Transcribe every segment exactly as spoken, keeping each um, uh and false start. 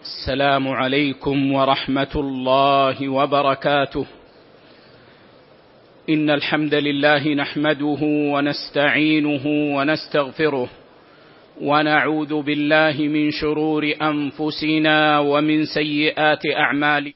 السلام عليكم ورحمة الله وبركاته. إن الحمد لله نحمده ونستعينه ونستغفره، ونعوذ بالله من شرور أنفسنا ومن سيئات أعمالنا،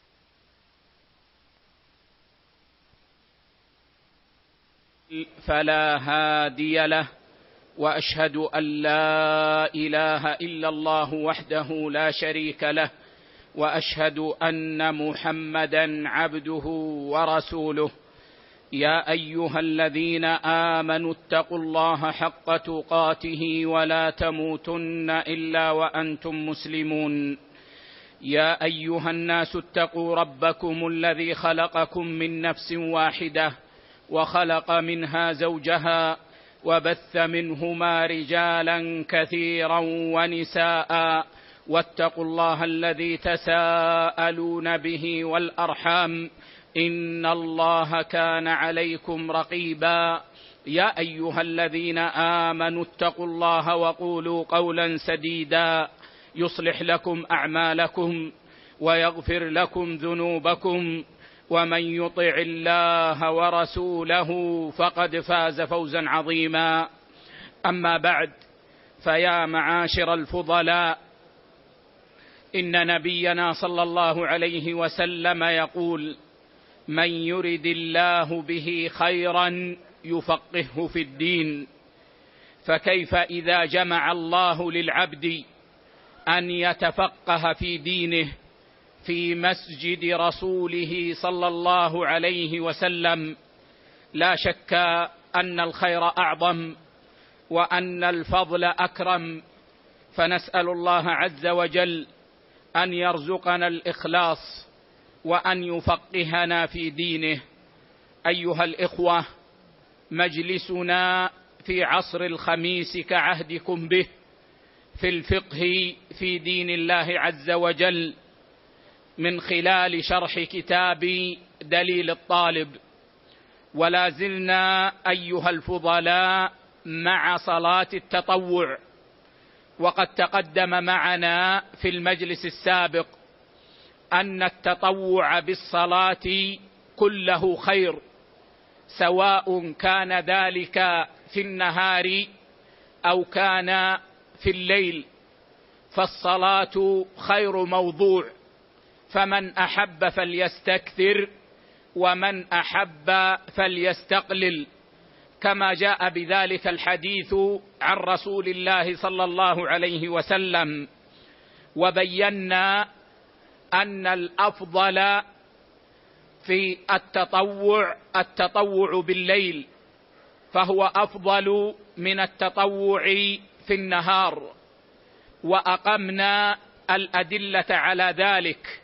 فلا هادي له، وأشهد أن لا إله إلا الله وحده لا شريك له، وأشهد أن محمدًا عبده ورسوله. يا أيها الذين آمنوا اتقوا الله حق تقاته ولا تموتن إلا وأنتم مسلمون. يا أيها الناس اتقوا ربكم الذي خلقكم من نفس واحدة، وخلق منها زوجها، وبث منهما رجالا كثيرا ونساء، واتقوا الله الذي تساءلون به والأرحام، إن الله كان عليكم رقيبا. يا أيها الذين آمنوا اتقوا الله وقولوا قولا سديدا يصلح لكم أعمالكم ويغفر لكم ذنوبكم، ومن يطع الله ورسوله فقد فاز فوزا عظيما. أما بعد، فيا معاشر الفضلاء، إن نبينا صلى الله عليه وسلم يقول: من يرد الله به خيرا يفقهه في الدين. فكيف إذا جمع الله للعبد أن يتفقه في دينه في مسجد رسوله صلى الله عليه وسلم؟ لا شك أن الخير أعظم وأن الفضل أكرم، فنسأل الله عز وجل أن يرزقنا الإخلاص وأن يفقهنا في دينه. أيها الإخوة، مجلسنا في عصر الخميس كعهدكم به في الفقه في دين الله عز وجل، من خلال شرح كتاب دليل الطالب. ولا زلنا أيها الفضلاء مع صلاة التطوع، وقد تقدم معنا في المجلس السابق أن التطوع بالصلاة كله خير، سواء كان ذلك في النهار أو كان في الليل، فالصلاة خير موضوع، فمن أحب فليستكثر ومن أحب فليستقلل، كما جاء بذلك الحديث عن رسول الله صلى الله عليه وسلم. وبينا أن الأفضل في التطوع التطوع بالليل، فهو أفضل من التطوع في النهار، وأقمنا الأدلة على ذلك.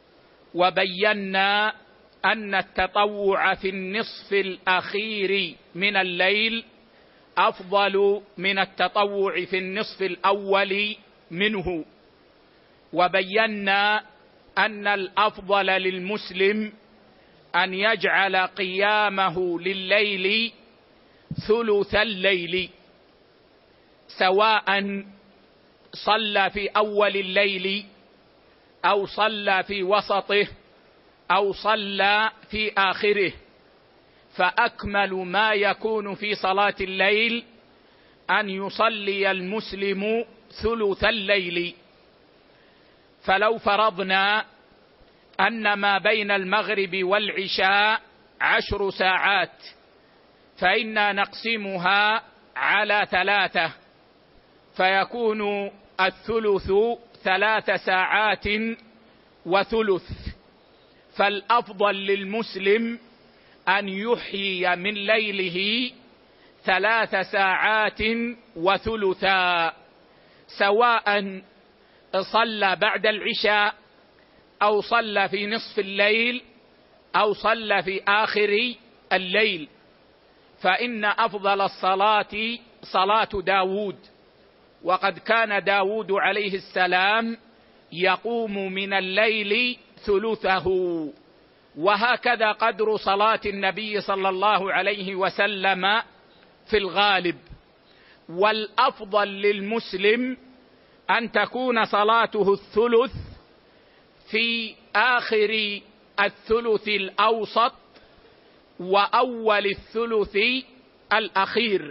وبينا أن التطوع في النصف الأخير من الليل أفضل من التطوع في النصف الأول منه. وبينا أن الأفضل للمسلم أن يجعل قيامه لليل ثلث الليل، سواء صلى في أول الليل أو صلى في وسطه أو صلى في آخره. فأكمل ما يكون في صلاة الليل أن يصلي المسلم ثلث الليل. فلو فرضنا أن ما بين المغرب والعشاء عشر ساعات، فإنا نقسمها على ثلاثة، فيكون الثلث ثلاث ساعات وثلث. فالأفضل للمسلم أن يحيي من ليله ثلاث ساعات وثلثا، سواء صلى بعد العشاء أو صلى في نصف الليل أو صلى في آخر الليل. فإن أفضل الصلاة صلاة داود، وقد كان داود عليه السلام يقوم من الليل ثلثه، وهكذا قدر صلاة النبي صلى الله عليه وسلم في الغالب. والأفضل للمسلم أن تكون صلاته الثلث في آخر الثلث الأوسط وأول الثلث الأخير.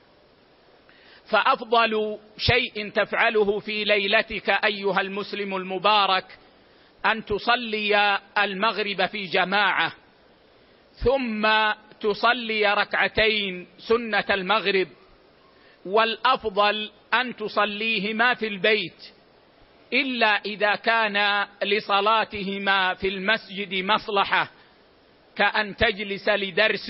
فأفضل شيء تفعله في ليلتك أيها المسلم المبارك أن تصلي المغرب في جماعة، ثم تصلي ركعتين سنة المغرب، والأفضل أن تصليهما في البيت، إلا إذا كان لصلاتهما في المسجد مصلحة، كأن تجلس لدرس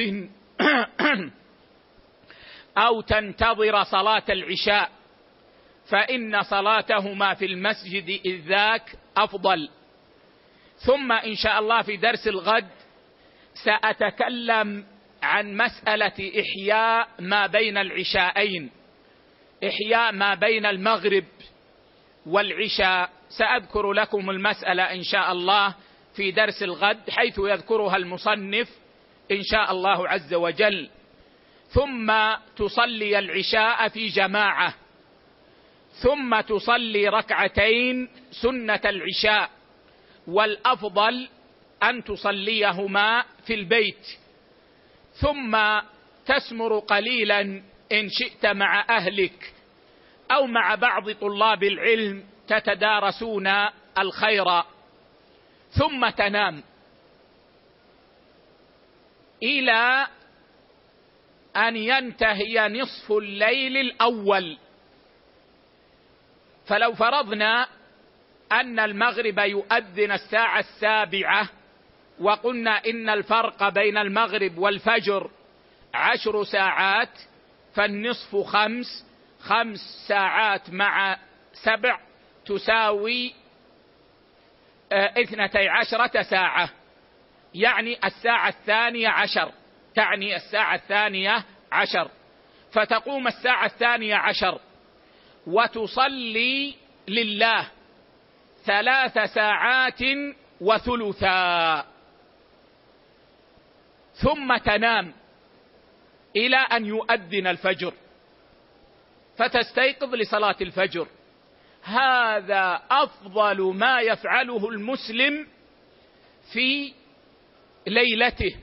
أو تنتظر صلاة العشاء، فإن صلاتهما في المسجد إذ ذاك أفضل. ثم إن شاء الله في درس الغد سأتكلم عن مسألة إحياء ما بين العشاءين، إحياء ما بين المغرب والعشاء. سأذكر لكم المسألة إن شاء الله في درس الغد، حيث يذكرها المصنف إن شاء الله عز وجل. ثم تصلي العشاء في جماعة، ثم تصلي ركعتين سنة العشاء، والأفضل أن تصليهما في البيت، ثم تسمر قليلا إن شئت مع أهلك أو مع بعض طلاب العلم تتدارسون الخير، ثم تنام إلى أن ينتهي نصف الليل الأول. فلو فرضنا أن المغرب يؤذن الساعة السابعة، وقلنا إن الفرق بين المغرب والفجر عشر ساعات، فالنصف خمس، خمس ساعات مع سبع تساوي اثنتي عشرة ساعة، يعني الساعة الثانية عشر، تعني الساعة الثانية عشر. فتقوم الساعة الثانية عشر وتصلي لله ثلاث ساعات وثلثا، ثم تنام إلى أن يؤذن الفجر فتستيقظ لصلاة الفجر. هذا أفضل ما يفعله المسلم في ليلته.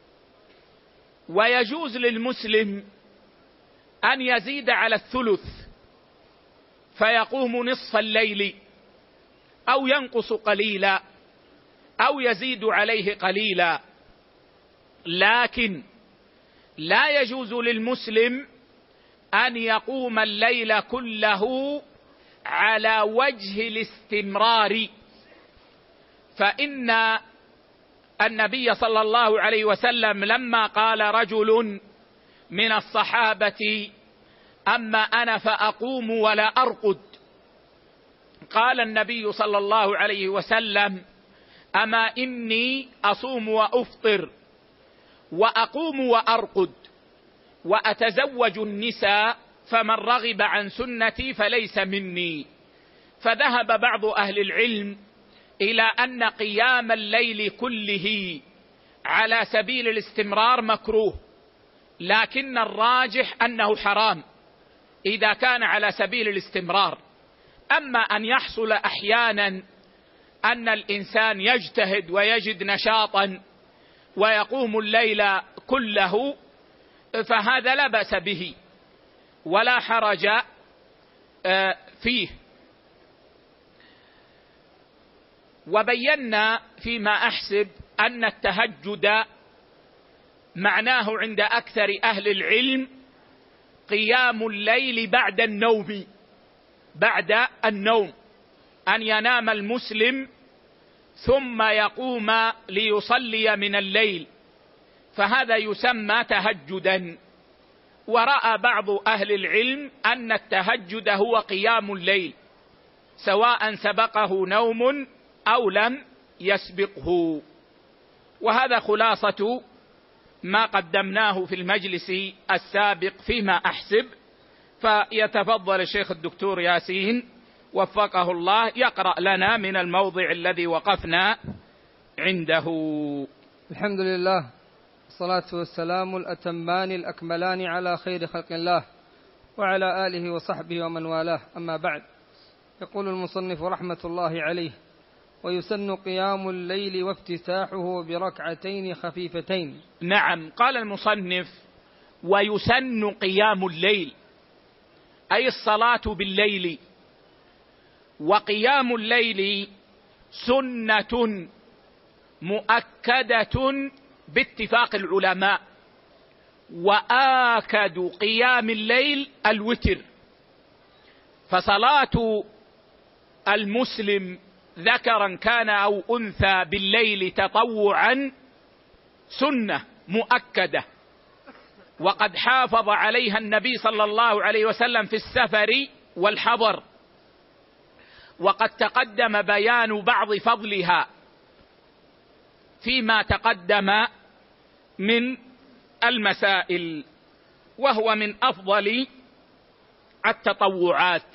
ويجوز للمسلم أن يزيد على الثلث فيقوم نصف الليل، أو ينقص قليلا، أو يزيد عليه قليلا، لكن لا يجوز للمسلم أن يقوم الليل كله على وجه الاستمرار. فإن النبي صلى الله عليه وسلم لما قال رجل من الصحابة: أما أنا فأقوم ولا أرقد، قال النبي صلى الله عليه وسلم: أما إني أصوم وأفطر وأقوم وأرقد وأتزوج النساء، فمن رغب عن سنتي فليس مني. فذهب بعض أهل العلم إلى أن قيام الليل كله على سبيل الاستمرار مكروه، لكن الراجح أنه حرام إذا كان على سبيل الاستمرار. أما أن يحصل أحيانا أن الإنسان يجتهد ويجد نشاطا ويقوم الليل كله، فهذا لا بأس به ولا حرج فيه. وبينا فيما أحسب أن التهجد معناه عند أكثر أهل العلم قيام الليل بعد النوم، بعد النوم أن ينام المسلم ثم يقوم ليصلي من الليل، فهذا يسمى تهجدا. ورأى بعض أهل العلم أن التهجد هو قيام الليل سواء سبقه نوم أو لم يسبقه. وهذا خلاصة ما قدمناه في المجلس السابق فيما أحسب. فيتفضل الشيخ الدكتور ياسين وفقه الله يقرأ لنا من الموضع الذي وقفنا عنده. الحمد لله، الصلاة والسلام الأتمان الأكملان على خير خلق الله وعلى آله وصحبه ومن والاه، أما بعد. يقول المصنف رحمة الله عليه: ويسن قيام الليل وافتتاحه بركعتين خفيفتين. نعم، قال المصنف: ويسن قيام الليل، أي الصلاة بالليل. وقيام الليل سنة مؤكدة باتفاق العلماء، وآكد قيام الليل الوتر. فصلاة المسلم ذكرا كان أو أنثى بالليل تطوعا سنة مؤكدة، وقد حافظ عليها النبي صلى الله عليه وسلم في السفر والحضر، وقد تقدم بيان بعض فضلها فيما تقدم من المسائل، وهو من أفضل التطوعات.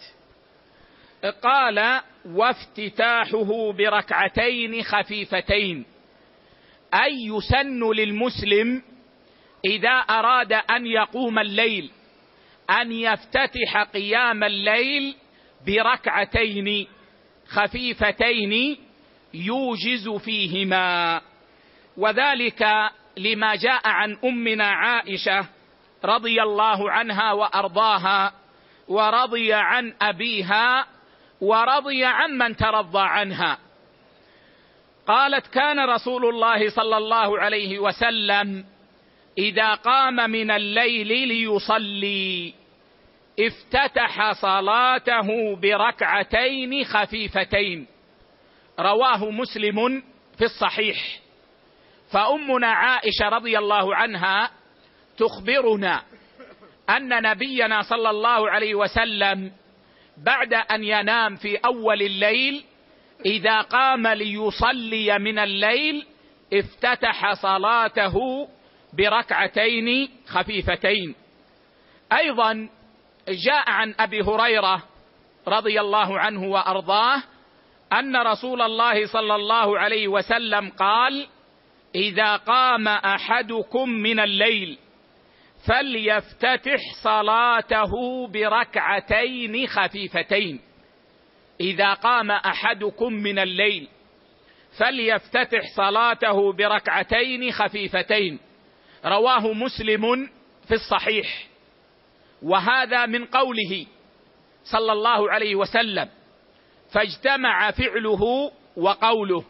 قال: وافتتاحه بركعتين خفيفتين، أي يسن للمسلم إذا أراد أن يقوم الليل أن يفتتح قيام الليل بركعتين خفيفتين يوجز فيهما، وذلك لما جاء عن أمنا عائشة رضي الله عنها وأرضاها، ورضي عن أبيها، ورضي عن من ترضى عنها. قالت: كان رسول الله صلى الله عليه وسلم إذا قام من الليل ليصلي افتتح صلاته بركعتين خفيفتين، رواه مسلم في الصحيح. فأمنا عائشة رضي الله عنها تخبرنا أن نبينا صلى الله عليه وسلم بعد أن ينام في أول الليل إذا قام ليصلي من الليل افتتح صلاته بركعتين خفيفتين. أيضا جاء عن أبي هريرة رضي الله عنه وأرضاه أن رسول الله صلى الله عليه وسلم قال: إذا قام أحدكم من الليل فليفتتح صلاته بركعتين خفيفتين. إذا قام أحدكم من الليل فليفتتح صلاته بركعتين خفيفتين، رواه مسلم في الصحيح. وهذا من قوله صلى الله عليه وسلم، فاجتمع فعله وقوله.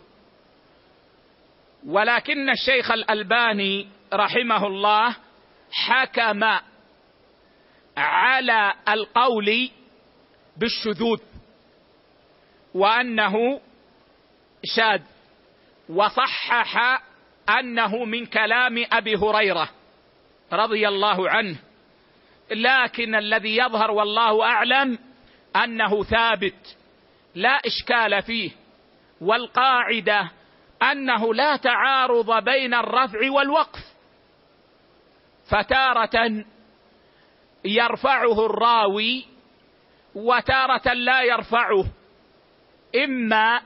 ولكن الشيخ الألباني رحمه الله حكم على القول بالشذوذ وأنه شاذ، وصحح أنه من كلام أبي هريرة رضي الله عنه، لكن الذي يظهر والله أعلم أنه ثابت لا إشكال فيه. والقاعدة أنه لا تعارض بين الرفع والوقف، فتارة يرفعه الراوي وتارة لا يرفعه، إما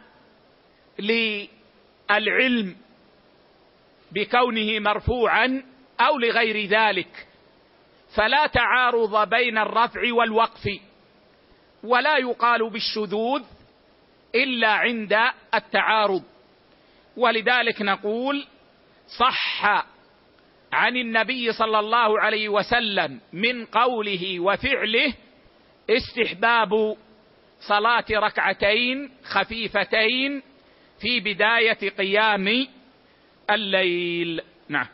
للعلم بكونه مرفوعا أو لغير ذلك، فلا تعارض بين الرفع والوقف، ولا يقال بالشذوذ إلا عند التعارض. ولذلك نقول: صح عن النبي صلى الله عليه وسلم من قوله وفعله استحباب صلاة ركعتين خفيفتين في بداية قيام الليل. نعم.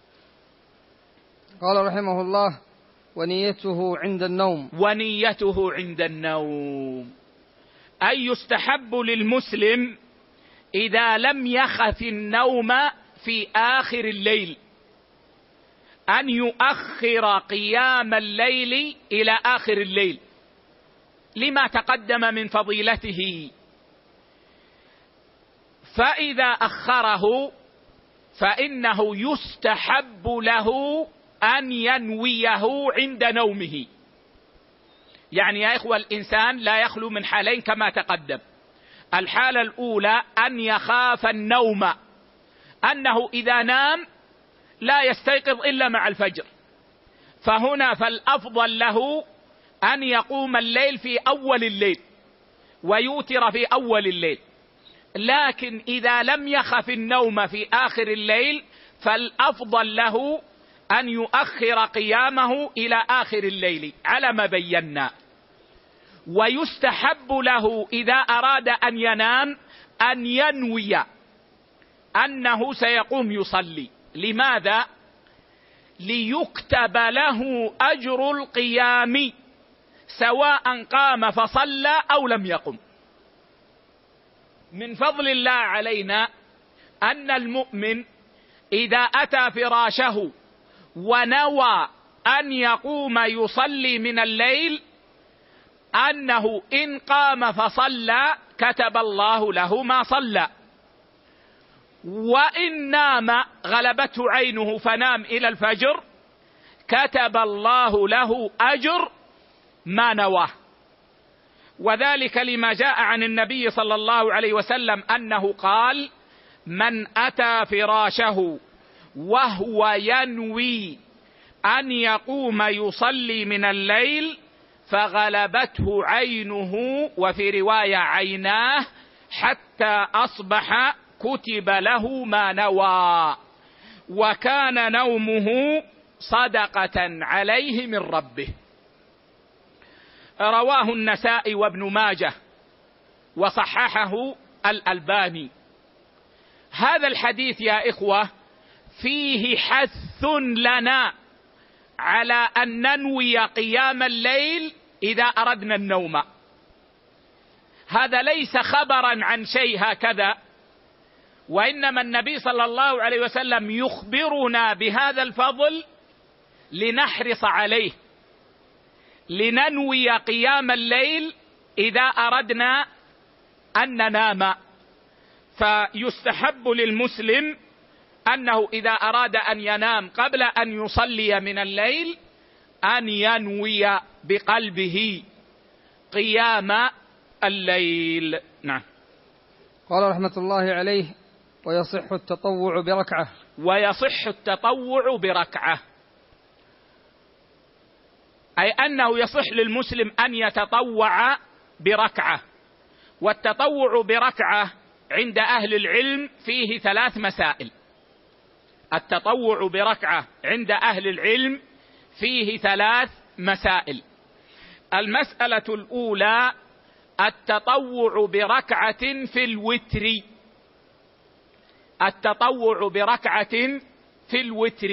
قال رحمه الله: ونيته عند النوم. ونيته عند النوم، أي يستحب للمسلم إذا لم يخف النوم في آخر الليل أن يؤخر قيام الليل إلى آخر الليل لما تقدم من فضيلته. فإذا أخره فإنه يستحب له أن ينويه عند نومه. يعني يا إخوة، الإنسان لا يخلو من حالين كما تقدم. الحالة الأولى أن يخاف النوم، أنه إذا نام لا يستيقظ إلا مع الفجر، فهنا فالأفضل له أن يقوم الليل في أول الليل، ويوتر في أول الليل، لكن إذا لم يخف النوم في آخر الليل فالأفضل له أن يؤخر قيامه إلى آخر الليل على ما بينا. ويستحب له إذا أراد أن ينام أن ينوي أنه سيقوم يصلي. لماذا؟ ليكتب له أجر القيام سواء قام فصلى أو لم يقم. من فضل الله علينا أن المؤمن إذا أتى فراشه ونوى أن يقوم يصلي من الليل أنه إن قام فصلى كتب الله له ما صلى، وإن نام غلبته عينه فنام إلى الفجر كتب الله له أجر ما نواه. وذلك لما جاء عن النبي صلى الله عليه وسلم أنه قال: من أتى فراشه وهو ينوي أن يقوم يصلي من الليل فغلبته عينه، وفي رواية عيناه، حتى أصبح كتب له ما نوى، وكان نومه صدقة عليه من ربه. رواه النسائي وابن ماجه وصححه الألباني. هذا الحديث يا إخوة فيه حث لنا على أن ننوي قيام الليل إذا أردنا النوم. هذا ليس خبرا عن شيء هكذا، وإنما النبي صلى الله عليه وسلم يخبرنا بهذا الفضل لنحرص عليه، لننوي قيام الليل إذا أردنا أن ننام. فيستحب للمسلم أنه إذا أراد أن ينام قبل أن يصلي من الليل أن ينوي بقلبه قيام الليل. نعم. قال رحمة الله عليه: ويصح التطوع بركعة. ويصح التطوع بركعة، أي أنه يصح للمسلم أن يتطوع بركعة. والتطوع بركعة عند أهل العلم فيه ثلاث مسائل. التطوع بركعة عند أهل العلم فيه ثلاث مسائل. المسألة الأولى التطوع بركعة في الوتر. التطوع بركعة في الوتر،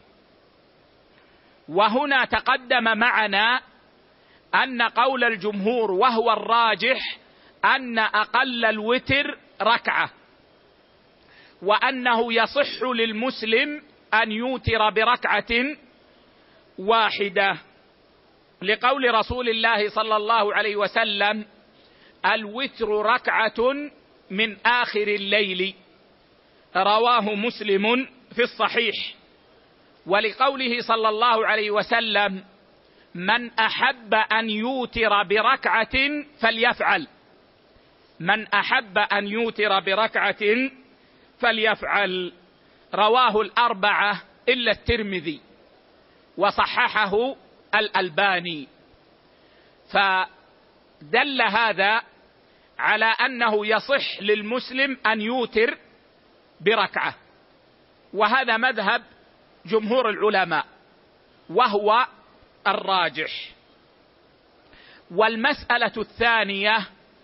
وهنا تقدم معنا أن قول الجمهور وهو الراجح أن أقل الوتر ركعة، وأنه يصح للمسلم أن يوتر بركعة واحدة، لقول رسول الله صلى الله عليه وسلم: الوتر ركعة من آخر الليل. رواه مسلم في الصحيح. ولقوله صلى الله عليه وسلم: من أحب أن يوتر بركعة فليفعل. من أحب أن يوتر بركعة فليفعل. رواه الأربعة إلا الترمذي وصححه الألباني. فدل هذا على أنه يصح للمسلم أن يوتر بركعة، وهذا مذهب جمهور العلماء وهو الراجح. والمسألة الثانية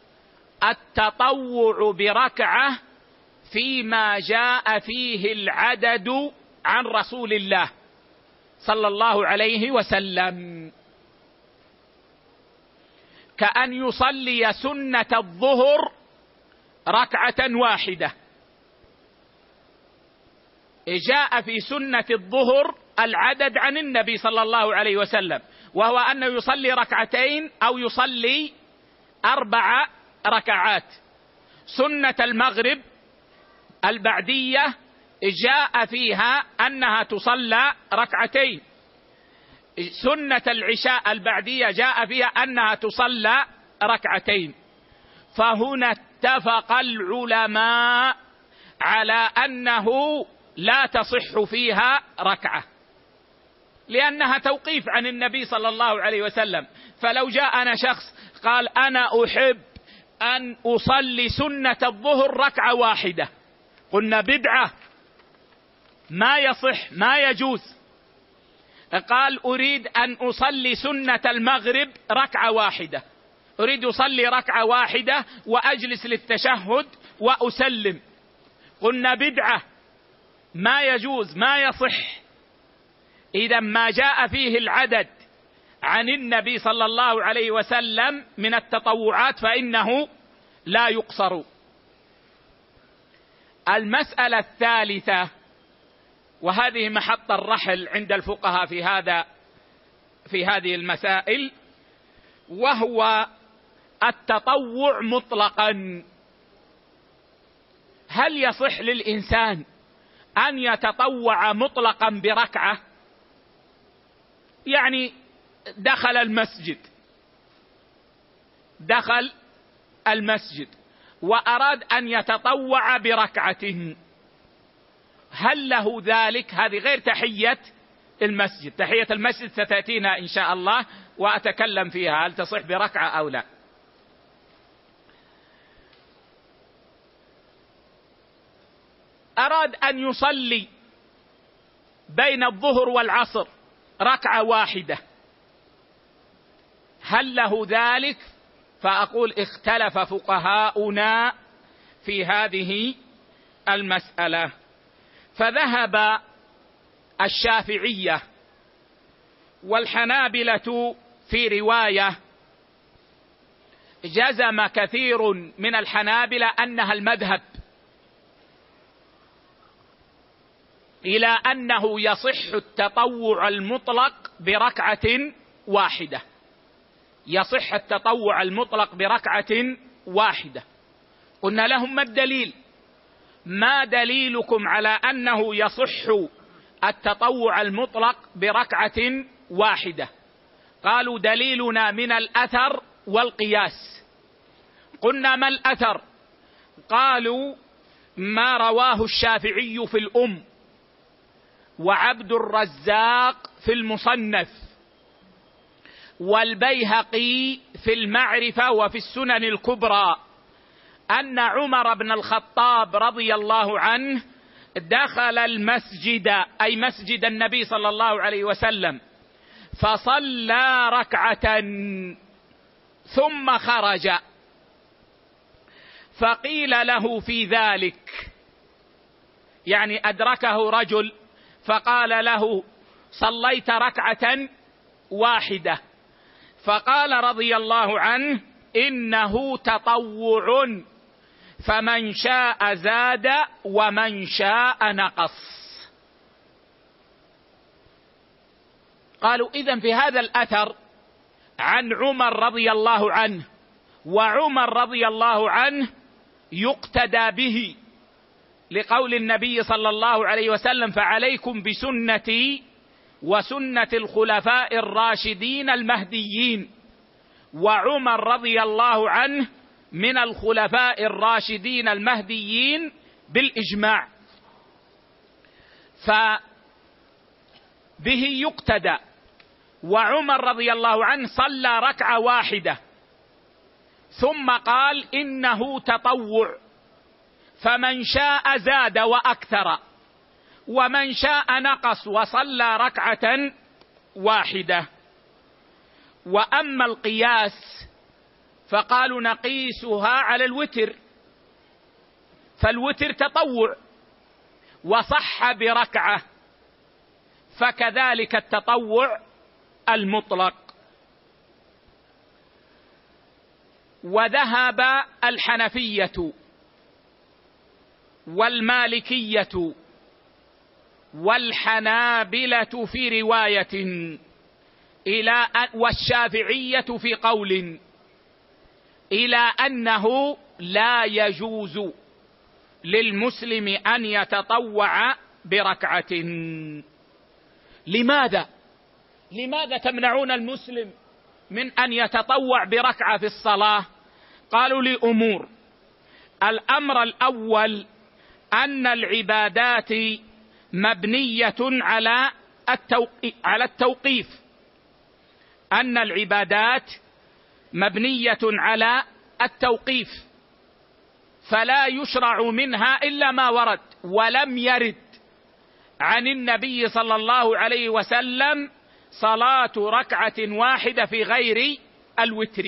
التطوع بركعة فيما جاء فيه العدد عن رسول الله صلى الله عليه وسلم، كأن يصلي سنة الظهر ركعة واحدة. جاء في سنة الظهر العدد عن النبي صلى الله عليه وسلم، وهو أنه يصلي ركعتين أو يصلي أربع ركعات. سنة المغرب البعدية جاء فيها أنها تصلى ركعتين. سنة العشاء البعدية جاء فيها أنها تصلى ركعتين. فهنا اتفق العلماء على أنه لا تصح فيها ركعة، لأنها توقيف عن النبي صلى الله عليه وسلم. فلو جاءنا شخص قال: أنا أحب أن أصلي سنة الظهر ركعة واحدة. قلنا بدعة، ما يصح، ما يجوز. قال أريد أن أصلي سنة المغرب ركعة واحدة، أريد أصلي ركعة واحدة وأجلس للتشهد وأسلم. قلنا بدعة، ما يجوز، ما يصح. إذا ما جاء فيه العدد عن النبي صلى الله عليه وسلم من التطوعات فإنه لا يقصر. المسألة الثالثة، وهذه محط الرحل عند الفقهاء في هذا في هذه المسائل، وهو التطوع مطلقا. هل يصح للإنسان أن يتطوع مطلقا بركعة؟ يعني دخل المسجد دخل المسجد وأراد أن يتطوع بركعة، هل له ذلك؟ هذه غير تحية المسجد. تحية المسجد ستأتينا إن شاء الله وأتكلم فيها، هل تصح بركعة أو لا. أراد أن يصلي بين الظهر والعصر ركعة واحدة، هل له ذلك؟ فأقول اختلف فقهاؤنا في هذه المسألة. فذهب الشافعية والحنابلة في رواية، جزم كثير من الحنابلة أنها المذهب، إلى أنه يصح التطوع المطلق بركعة واحدة، يصح التطوع المطلق بركعة واحدة. قلنا لهم ما الدليل؟ ما دليلكم على أنه يصح التطوع المطلق بركعة واحدة؟ قالوا دليلنا من الأثر والقياس. قلنا ما الأثر؟ قالوا ما رواه الشافعي في الأم، وعبد الرزاق في المصنف، والبيهقي في المعرفة وفي السنن الكبرى، أن عمر بن الخطاب رضي الله عنه دخل المسجد، أي مسجد النبي صلى الله عليه وسلم، فصلى ركعة ثم خرج، فقيل له في ذلك، يعني أدركه رجل فقال له صليت ركعة واحدة، فقال رضي الله عنه إنه تطوع، فمن شاء زاد ومن شاء نقص. قالوا إذن في هذا الأثر عن عمر رضي الله عنه، وعمر رضي الله عنه يقتدى به لقول النبي صلى الله عليه وسلم فعليكم بسنتي وسنة الخلفاء الراشدين المهديين، وعمر رضي الله عنه من الخلفاء الراشدين المهديين بالإجماع، فبه يقتدى. وعمر رضي الله عنه صلى ركعة واحدة ثم قال إنه تطوع، فمن شاء زاد وأكثر، ومن شاء نقص وصلى ركعة واحدة. وأما القياس فقالوا نقيسها على الوتر، فالوتر تطوع وصح بركعة، فكذلك التطوع المطلق. وذهب الحنفية والمالكية والحنابلة في رواية إلى والشافعية في قول إلى أنه لا يجوز للمسلم أن يتطوع بركعة. لماذا؟ لماذا تمنعون المسلم من أن يتطوع بركعة في الصلاة؟ قالوا لأمور. الأمر الأول أن العبادات مبنية على على التوقيف، أن العبادات مبنية على التوقيف، فلا يشرع منها إلا ما ورد، ولم يرد عن النبي صلى الله عليه وسلم صلاة ركعة واحدة في غير الوتر.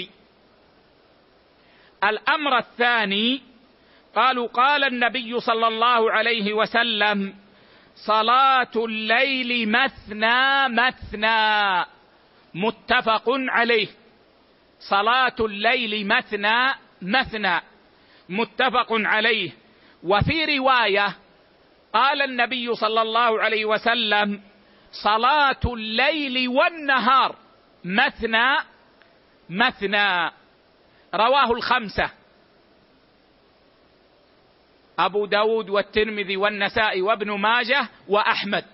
الأمر الثاني، قالوا قال النبي صلى الله عليه وسلم: صلاة الليل مثنى مثنى، متفق عليه. صلاة الليل مثنى مثنى، متفق عليه. وفي رواية قال النبي صلى الله عليه وسلم: صلاة الليل والنهار مثنى مثنى. رواه الخمسة: أبو داود والترمذي والنسائي وابن ماجه وأحمد،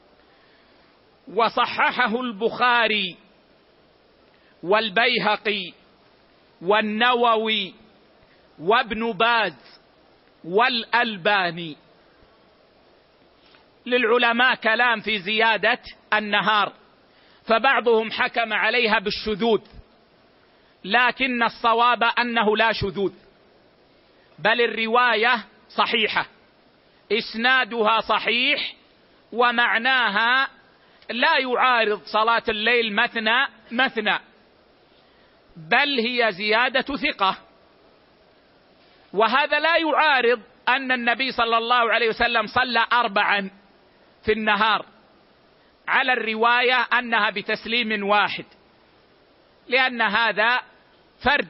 وصححه البخاري والبيهقي والنووي وابن باز والألباني. للعلماء كلام في زيادة النهار، فبعضهم حكم عليها بالشذوذ، لكن الصواب أنه لا شذوذ، بل الرواية صحيحة، إسنادها صحيح، ومعناها لا يعارض صلاة الليل مثنى مثنى، بل هي زيادة ثقة. وهذا لا يعارض أن النبي صلى الله عليه وسلم صلى أربعا في النهار، على الرواية أنها بتسليم واحد، لأن هذا فرد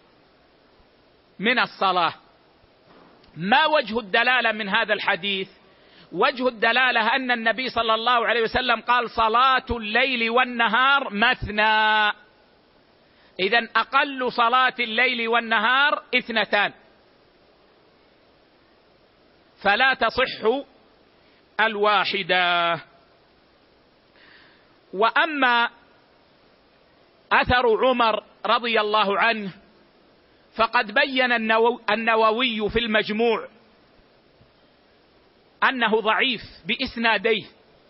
من الصلاة. ما وجه الدلالة من هذا الحديث؟ وجه الدلالة أن النبي صلى الله عليه وسلم قال: صلاة الليل والنهار مثنى، إذن أقل صلاة الليل والنهار اثنتان، فلا تصح الواحدة. وأما أثر عمر رضي الله عنه فقد بين النووي في المجموع أنه ضعيف بإسناديه،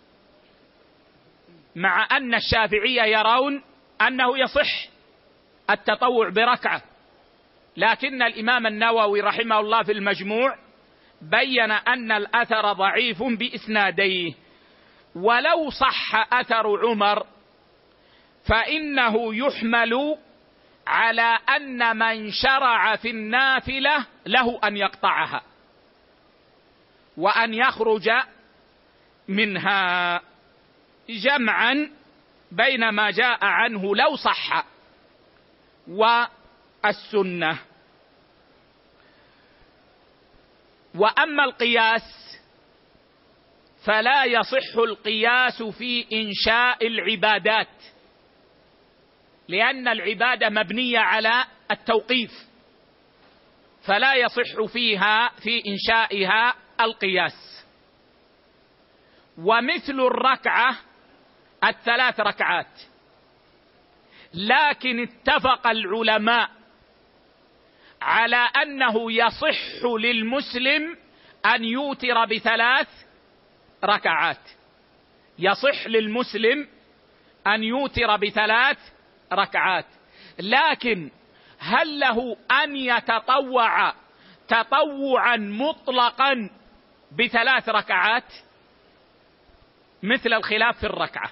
مع أن الشافعية يرون أنه يصح التطوع بركعة، لكن الإمام النووي رحمه الله في المجموع بين أن الأثر ضعيف بإسناديه. ولو صح أثر عمر فإنه يحمل على أن من شرع في النافلة له أن يقطعها وأن يخرج منها، جمعا بين ما جاء عنه لو صح والسنة. وأما القياس فلا يصح القياس في إنشاء العبادات، لأن العبادة مبنية على التوقيف، فلا يصح فيها في إنشائها القياس. ومثل الركعة الثلاث ركعات، لكن اتفق العلماء على أنه يصح للمسلم أن يوتر بثلاث ركعات، يصح للمسلم أن يوتر بثلاث ركعات، لكن هل له أن يتطوع تطوعا مطلقا بثلاث ركعات؟ مثل الخلاف في الركعة،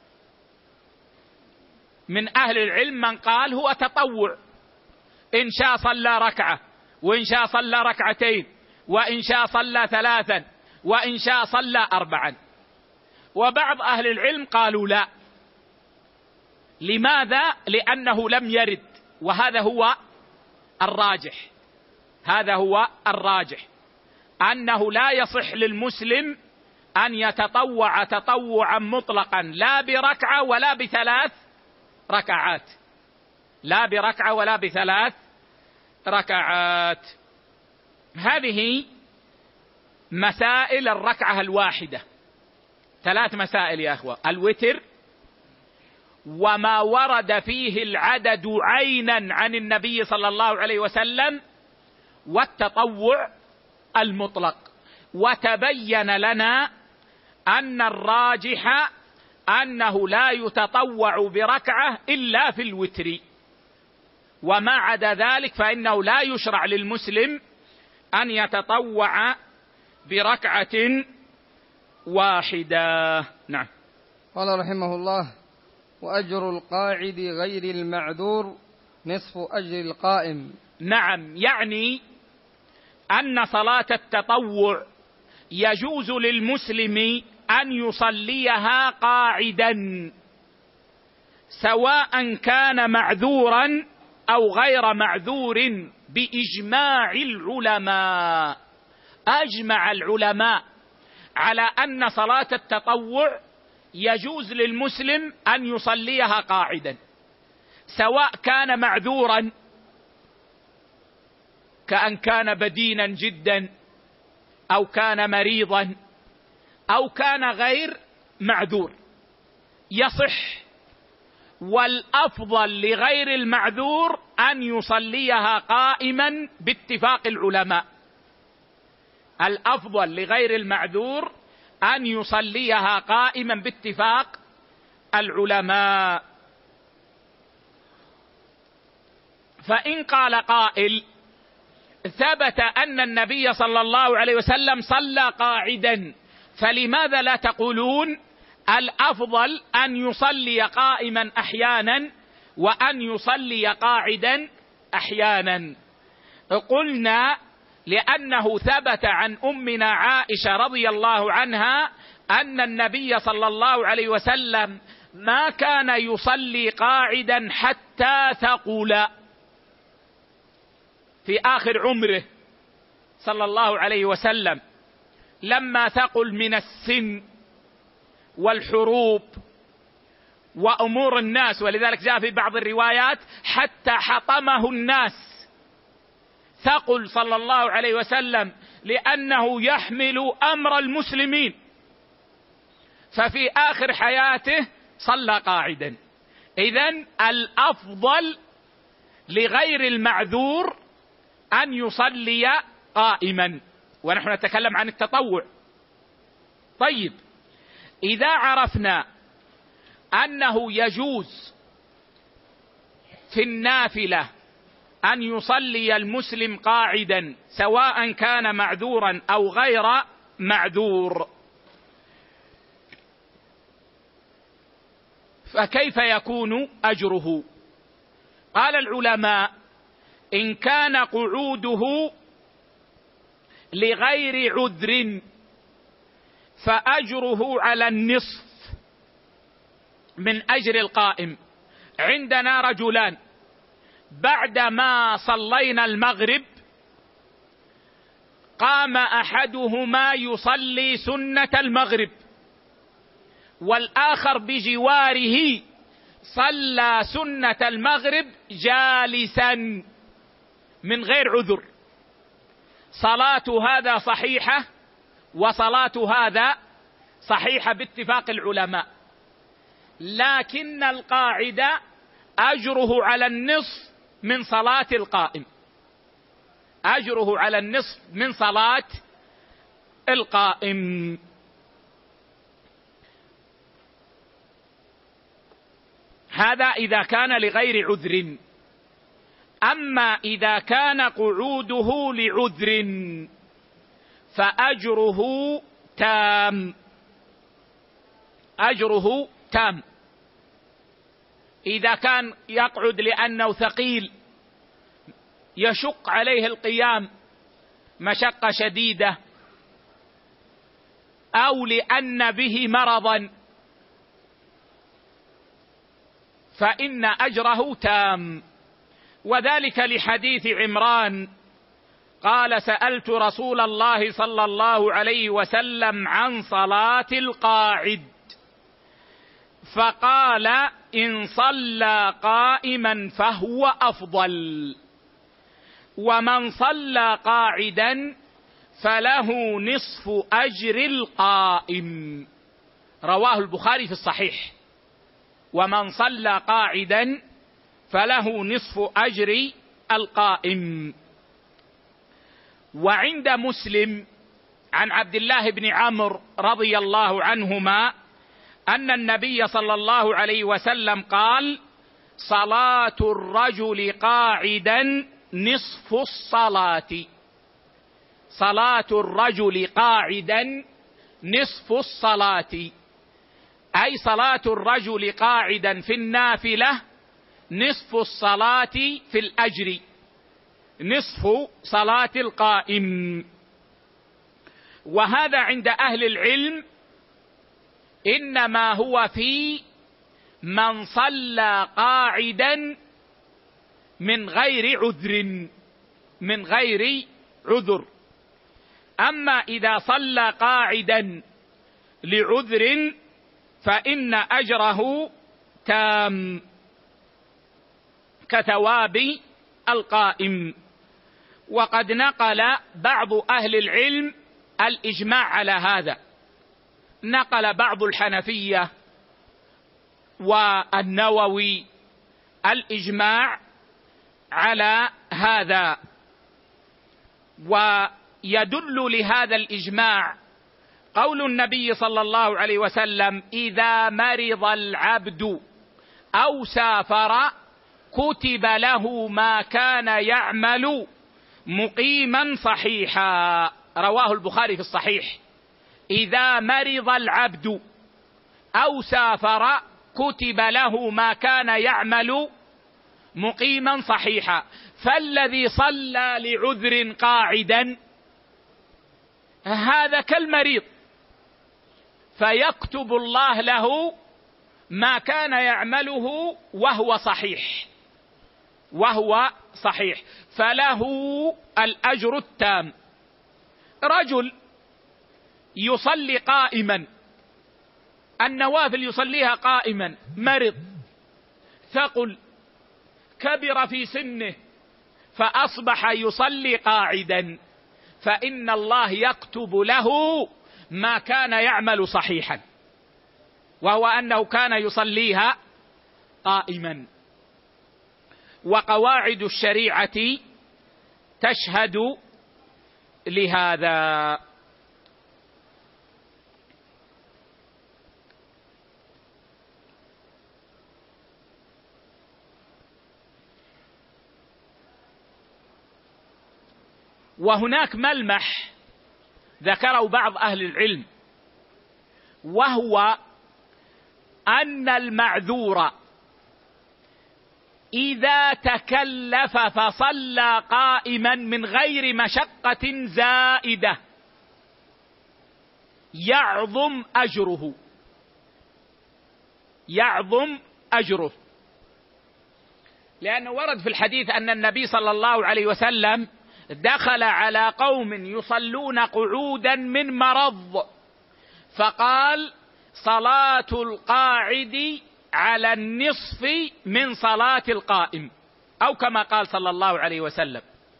من أهل العلم من قال هو تطوع، إن شاء صلى ركعة، وإن شاء صلى ركعتين، وإن شاء صلى ثلاثا، وإن شاء صلى أربعا. وبعض أهل العلم قالوا لا. لماذا؟ لأنه لم يرد، وهذا هو الراجح، هذا هو الراجح أنه لا يصح للمسلم أن يتطوع تطوعا مطلقا، لا بركعة ولا بثلاث ركعات، لا بركعة ولا بثلاث ركعات. هذه مسائل الركعة الواحدة، ثلاث مسائل يا أخوة: الوتر، وما ورد فيه العدد عينا عن النبي صلى الله عليه وسلم، والتطوع المطلق. وتبين لنا أن الراجح أنه لا يتطوع بركعة إلا في الوتر، وما عدا ذلك فإنه لا يشرع للمسلم أن يتطوع بركعة واحدة. نعم. قال رحمه الله: وأجر القاعد غير المعذور نصف أجر القائم. نعم، يعني أن صلاة التطوع يجوز للمسلم أن يصليها قاعدا، سواء كان معذورا أو غير معذور، بإجماع العلماء. أجمع العلماء على أن صلاة التطوع يجوز للمسلم أن يصليها قاعدا، سواء كان معذورا كأن كان بدينا جدا، أو كان مريضا، أو كان غير معذور، يصح. والأفضل لغير المعذور أن يصليها قائما باتفاق العلماء. الأفضل لغير المعذور أن يصليها قائما باتفاق العلماء. فإن قال قائل: ثبت أن النبي صلى الله عليه وسلم صلى قاعدا، فلماذا لا تقولون الأفضل أن يصلي قائما أحيانا وأن يصلي قاعدا أحيانا؟ قلنا: لأنه ثبت عن أمنا عائشة رضي الله عنها أن النبي صلى الله عليه وسلم ما كان يصلي قاعدا حتى ثقل في آخر عمره صلى الله عليه وسلم، لما ثقل من السن والحروب وأمور الناس، ولذلك جاء في بعض الروايات حتى حطمه الناس. ثقل صلى الله عليه وسلم لأنه يحمل أمر المسلمين، ففي آخر حياته صلى قاعدا. إذن الأفضل لغير المعذور أن يصلي قائما، ونحن نتكلم عن التطوع. طيب، إذا عرفنا أنه يجوز في النافلة أن يصلي المسلم قاعدا سواء كان معذورا أو غير معذور، فكيف يكون أجره؟ قال العلماء: إن كان قعوده لغير عذر فأجره على النصف من أجر القائم. عندنا رجلان بعدما صلينا المغرب قام أحدهما يصلي سنة المغرب، والآخر بجواره صلى سنة المغرب جالسا من غير عذر. صلاة هذا صحيحة وصلاة هذا صحيحة باتفاق العلماء، لكن القاعدة أجره على النصف من صلاة القائم، أجره على النصف من صلاة القائم. هذا إذا كان لغير عذر. أما إذا كان قعوده لعذر فأجره تام، أجره تام. إذا كان يقعد لأنه ثقيل يشق عليه القيام مشقة شديدة، أو لأن به مرضا، فإن أجره تام. وذلك لحديث عمران قال: سألت رسول الله صلى الله عليه وسلم عن صلاة القاعد فقال: إن صلى قائما فهو أفضل، ومن صلى قاعدا فله نصف أجر القائم. رواه البخاري في الصحيح: ومن صلى قاعدا فله نصف أجر القائم. وعند مسلم عن عبد الله بن عمرو رضي الله عنهما أن النبي صلى الله عليه وسلم قال: صلاة الرجل قاعدا نصف الصلاة. صلاة الرجل قاعدا نصف الصلاة، أي صلاة الرجل قاعدا في النافلة نصف الصلاة في الأجر، نصف صلاة القائم. وهذا عند أهل العلم إنما هو في من صلى قاعدا من غير عذر، من غير عذر. أما إذا صلى قاعدا لعذر فإن أجره تام كثواب القائم. وقد نقل بعض أهل العلم الإجماع على هذا، نقل بعض الحنفية والنووي الإجماع على هذا. ويدل لهذا الإجماع قول النبي صلى الله عليه وسلم: إذا مرض العبد أو سافر كتب له ما كان يعمل مقيما صحيحا. رواه البخاري في الصحيح: إذا مرض العبد أو سافر كتب له ما كان يعمل مقيما صحيحا. فالذي صلى لعذر قاعدا هذا كالمريض، فيكتب الله له ما كان يعمله وهو صحيح، وهو صحيح، فله الأجر التام. رجل يصلي قائما، النوافل يصليها قائما، مرض ثقل كبر في سنه فأصبح يصلي قاعدا، فإن الله يكتب له ما كان يعمل صحيحا، وهو أنه كان يصليها قائما. وقواعد الشريعة تشهد لهذا. وهناك ملمح ذكره بعض أهل العلم، وهو أن المعذور إذا تكلف فصلى قائما من غير مشقة زائدة يعظم أجره، يعظم أجره. لأنه ورد في الحديث أن النبي صلى الله عليه وسلم دخل على قوم يصلون قعودا من مرض، فقال: صلاة القاعد على النصف من صلاة القائم، أو كما قال صلى الله عليه وسلم.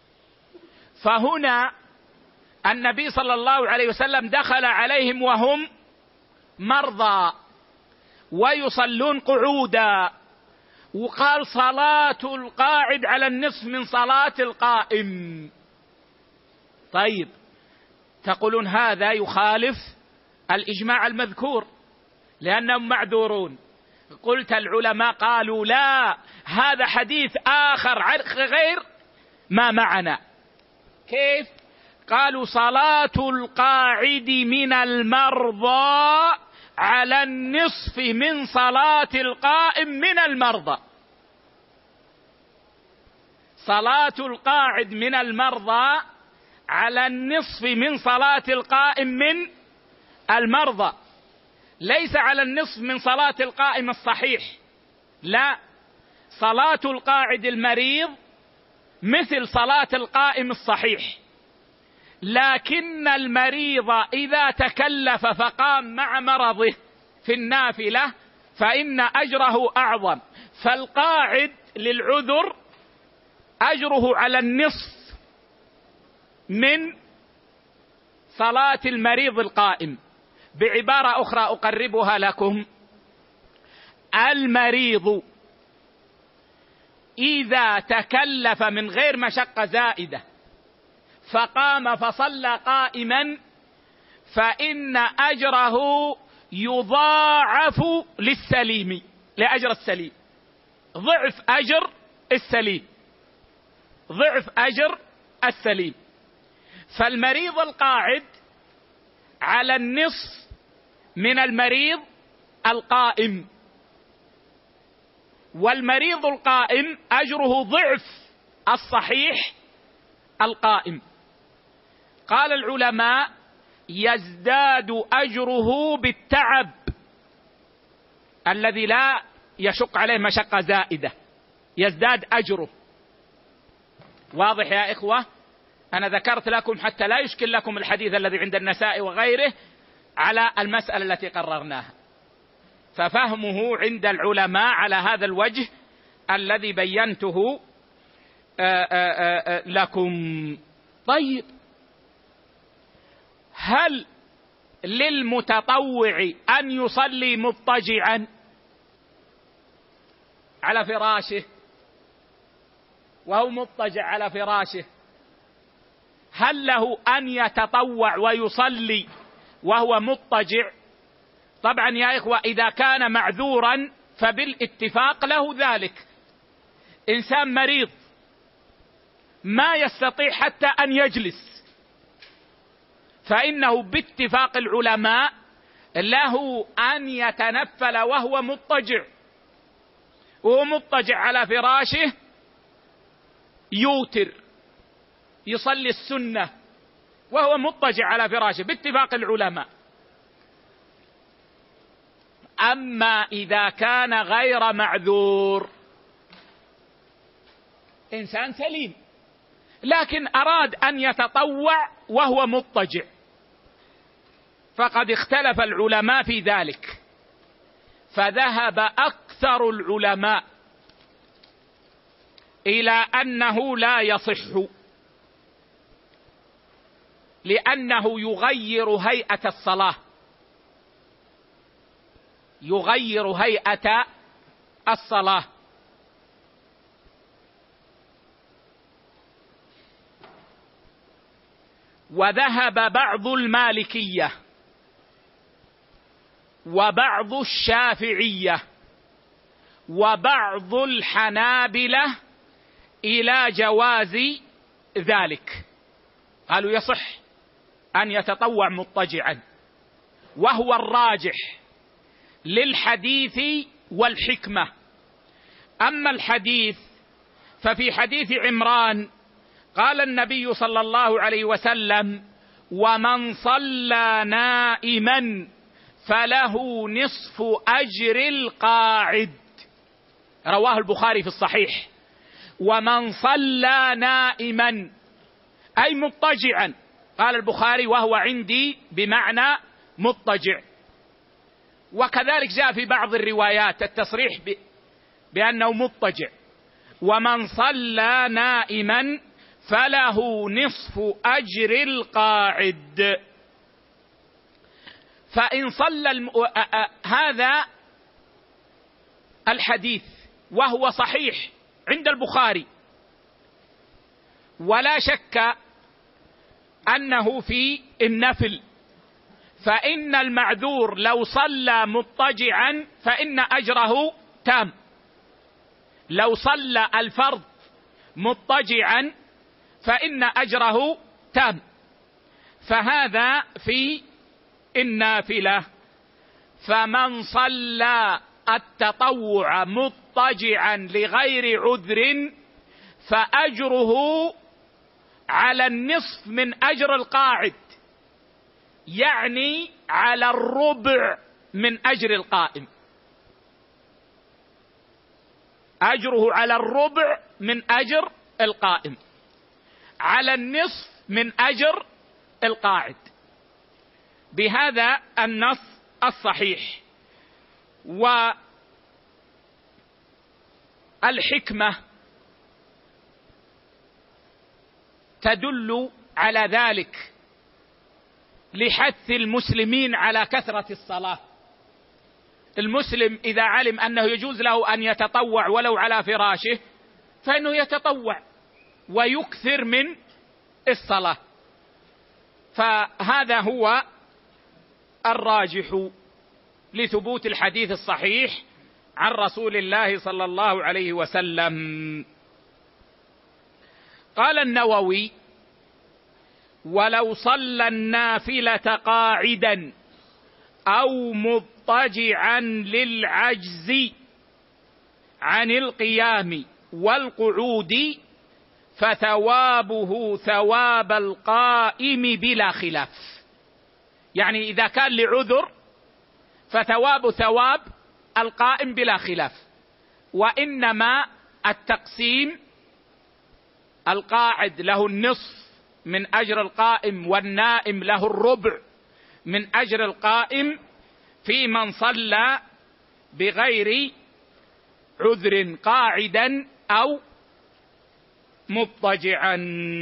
فهنا النبي صلى الله عليه وسلم دخل عليهم وهم مرضى ويصلون قعودا، وقال: صلاة القاعد على النصف من صلاة القائم. طيب، تقولون هذا يخالف الإجماع المذكور لأنهم معذورون. قلت: العلماء قالوا لا، هذا حديث آخر غير ما معنا. كيف؟ قالوا: صلاة القاعد من المرضى على النصف من صلاة القائم من المرضى. صلاة القاعد من المرضى على النصف من صلاة القائم من المرضى، ليس على النصف من صلاة القائم الصحيح، لا، صلاة القاعد المريض مثل صلاة القائم الصحيح، لكن المريض إذا تكلف فقام مع مرضه في النافلة فإن أجره أعظم. فالقاعد للعذر أجره على النصف من صلاة المريض القائم. بعبارة أخرى أقربها لكم: المريض إذا تكلف من غير مشقة زائدة فقام فصلى قائما فإن أجره يضاعف للسليم، لأجر السليم. ضعف أجر السليم، ضعف أجر السليم. فالمريض القاعد على النصف من المريض القائم، والمريض القائم أجره ضعف الصحيح القائم. قال العلماء: يزداد أجره بالتعب الذي لا يشق عليه مشقة زائدة، يزداد أجره. واضح يا إخوة؟ أنا ذكرت لكم حتى لا يشكل لكم الحديث الذي عند النسائي وغيره على المسألة التي قررناها، ففهمه عند العلماء على هذا الوجه الذي بينته آآ آآ لكم. طيب، هل للمتطوع أن يصلي مضطجعا على فراشه وهو مضطجع على فراشه؟ هل له أن يتطوع ويصلي وهو مضطجع؟ طبعا يا إخوة، إذا كان معذورا فبالاتفاق له ذلك. إنسان مريض ما يستطيع حتى أن يجلس، فإنه باتفاق العلماء له أن يتنفل وهو مضطجع، وهو مضطجع على فراشه يوتر، يصلي السنة وهو مضطجع على فراشه باتفاق العلماء. أما إذا كان غير معذور، إنسان سليم لكن أراد أن يتطوع وهو مضطجع، فقد اختلف العلماء في ذلك، فذهب أكثر العلماء إلى أنه لا يصح، لأنه يغير هيئة الصلاة، يغير هيئة الصلاة. وذهب بعض المالكية وبعض الشافعية وبعض الحنابلة إلى جواز ذلك، قالوا يصح أن يتطوع مضطجعا، وهو الراجح للحديث والحكمة. أما الحديث ففي حديث عمران قال النبي صلى الله عليه وسلم: ومن صلى نائما فله نصف أجر القاعد، رواه البخاري في الصحيح. ومن صلى نائما أي مضطجعا، قال البخاري وهو عندي بمعنى مضطجع. وكذلك جاء في بعض الروايات التصريح بأنه مضطجع. ومن صلى نائما فله نصف أجر القاعد. فإن صلى الم... هذا الحديث وهو صحيح عند البخاري، ولا شك أنه في النفل، فإن المعذور لو صلى مضطجعا فإن أجره تام، لو صلى الفرض مضطجعا فإن أجره تام. فهذا في النافلة. فمن صلى التطوع مضطجعا لغير عذر فأجره على النصف من أجر القاعد، يعني على الربع من أجر القائم، أجره على الربع من أجر القائم، على النصف من أجر القاعد، بهذا النص الصحيح. والحكمة تدل على ذلك لحث المسلمين على كثرة الصلاة. المسلم إذا علم أنه يجوز له أن يتطوع ولو على فراشه فإنه يتطوع ويكثر من الصلاة. فهذا هو الراجح لثبوت الحديث الصحيح عن رسول الله صلى الله عليه وسلم. قال النووي: ولو صلى النافلة قاعدا أو مضطجعا للعجز عن القيام والقعود فثوابه ثواب القائم بلا خلاف. يعني إذا كان لعذر فثواب ثواب القائم بلا خلاف، وإنما التقسيم القاعد له النصف من أجر القائم، والنائم له الربع من أجر القائم في من صلى بغير عذر قاعدا أو مضطجعا.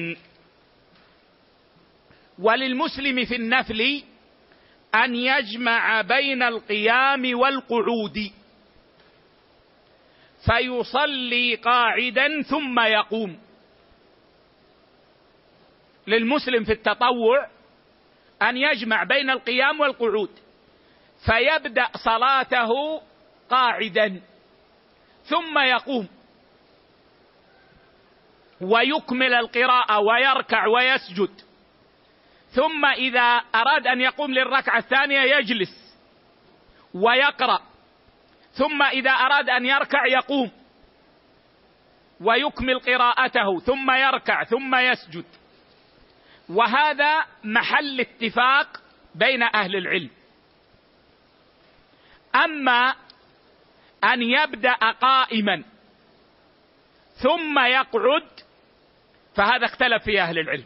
وللمسلم في النفل أن يجمع بين القيام والقعود، فيصلي قاعدا ثم يقوم. للمسلم في التطوع أن يجمع بين القيام والقعود، فيبدأ صلاته قاعدا ثم يقوم ويكمل القراءة ويركع ويسجد، ثم إذا أراد أن يقوم للركعة الثانية يجلس ويقرأ، ثم إذا أراد أن يركع يقوم ويكمل قراءته ثم يركع ثم يسجد. وهذا محل اتفاق بين أهل العلم. أما أن يبدأ قائما ثم يقعد فهذا اختلف في أهل العلم.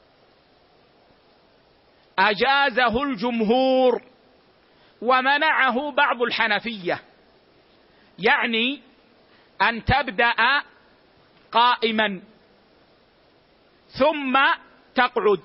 أجازه الجمهور ومنعه بعض الحنفية، يعني أن تبدأ قائما ثم تقعد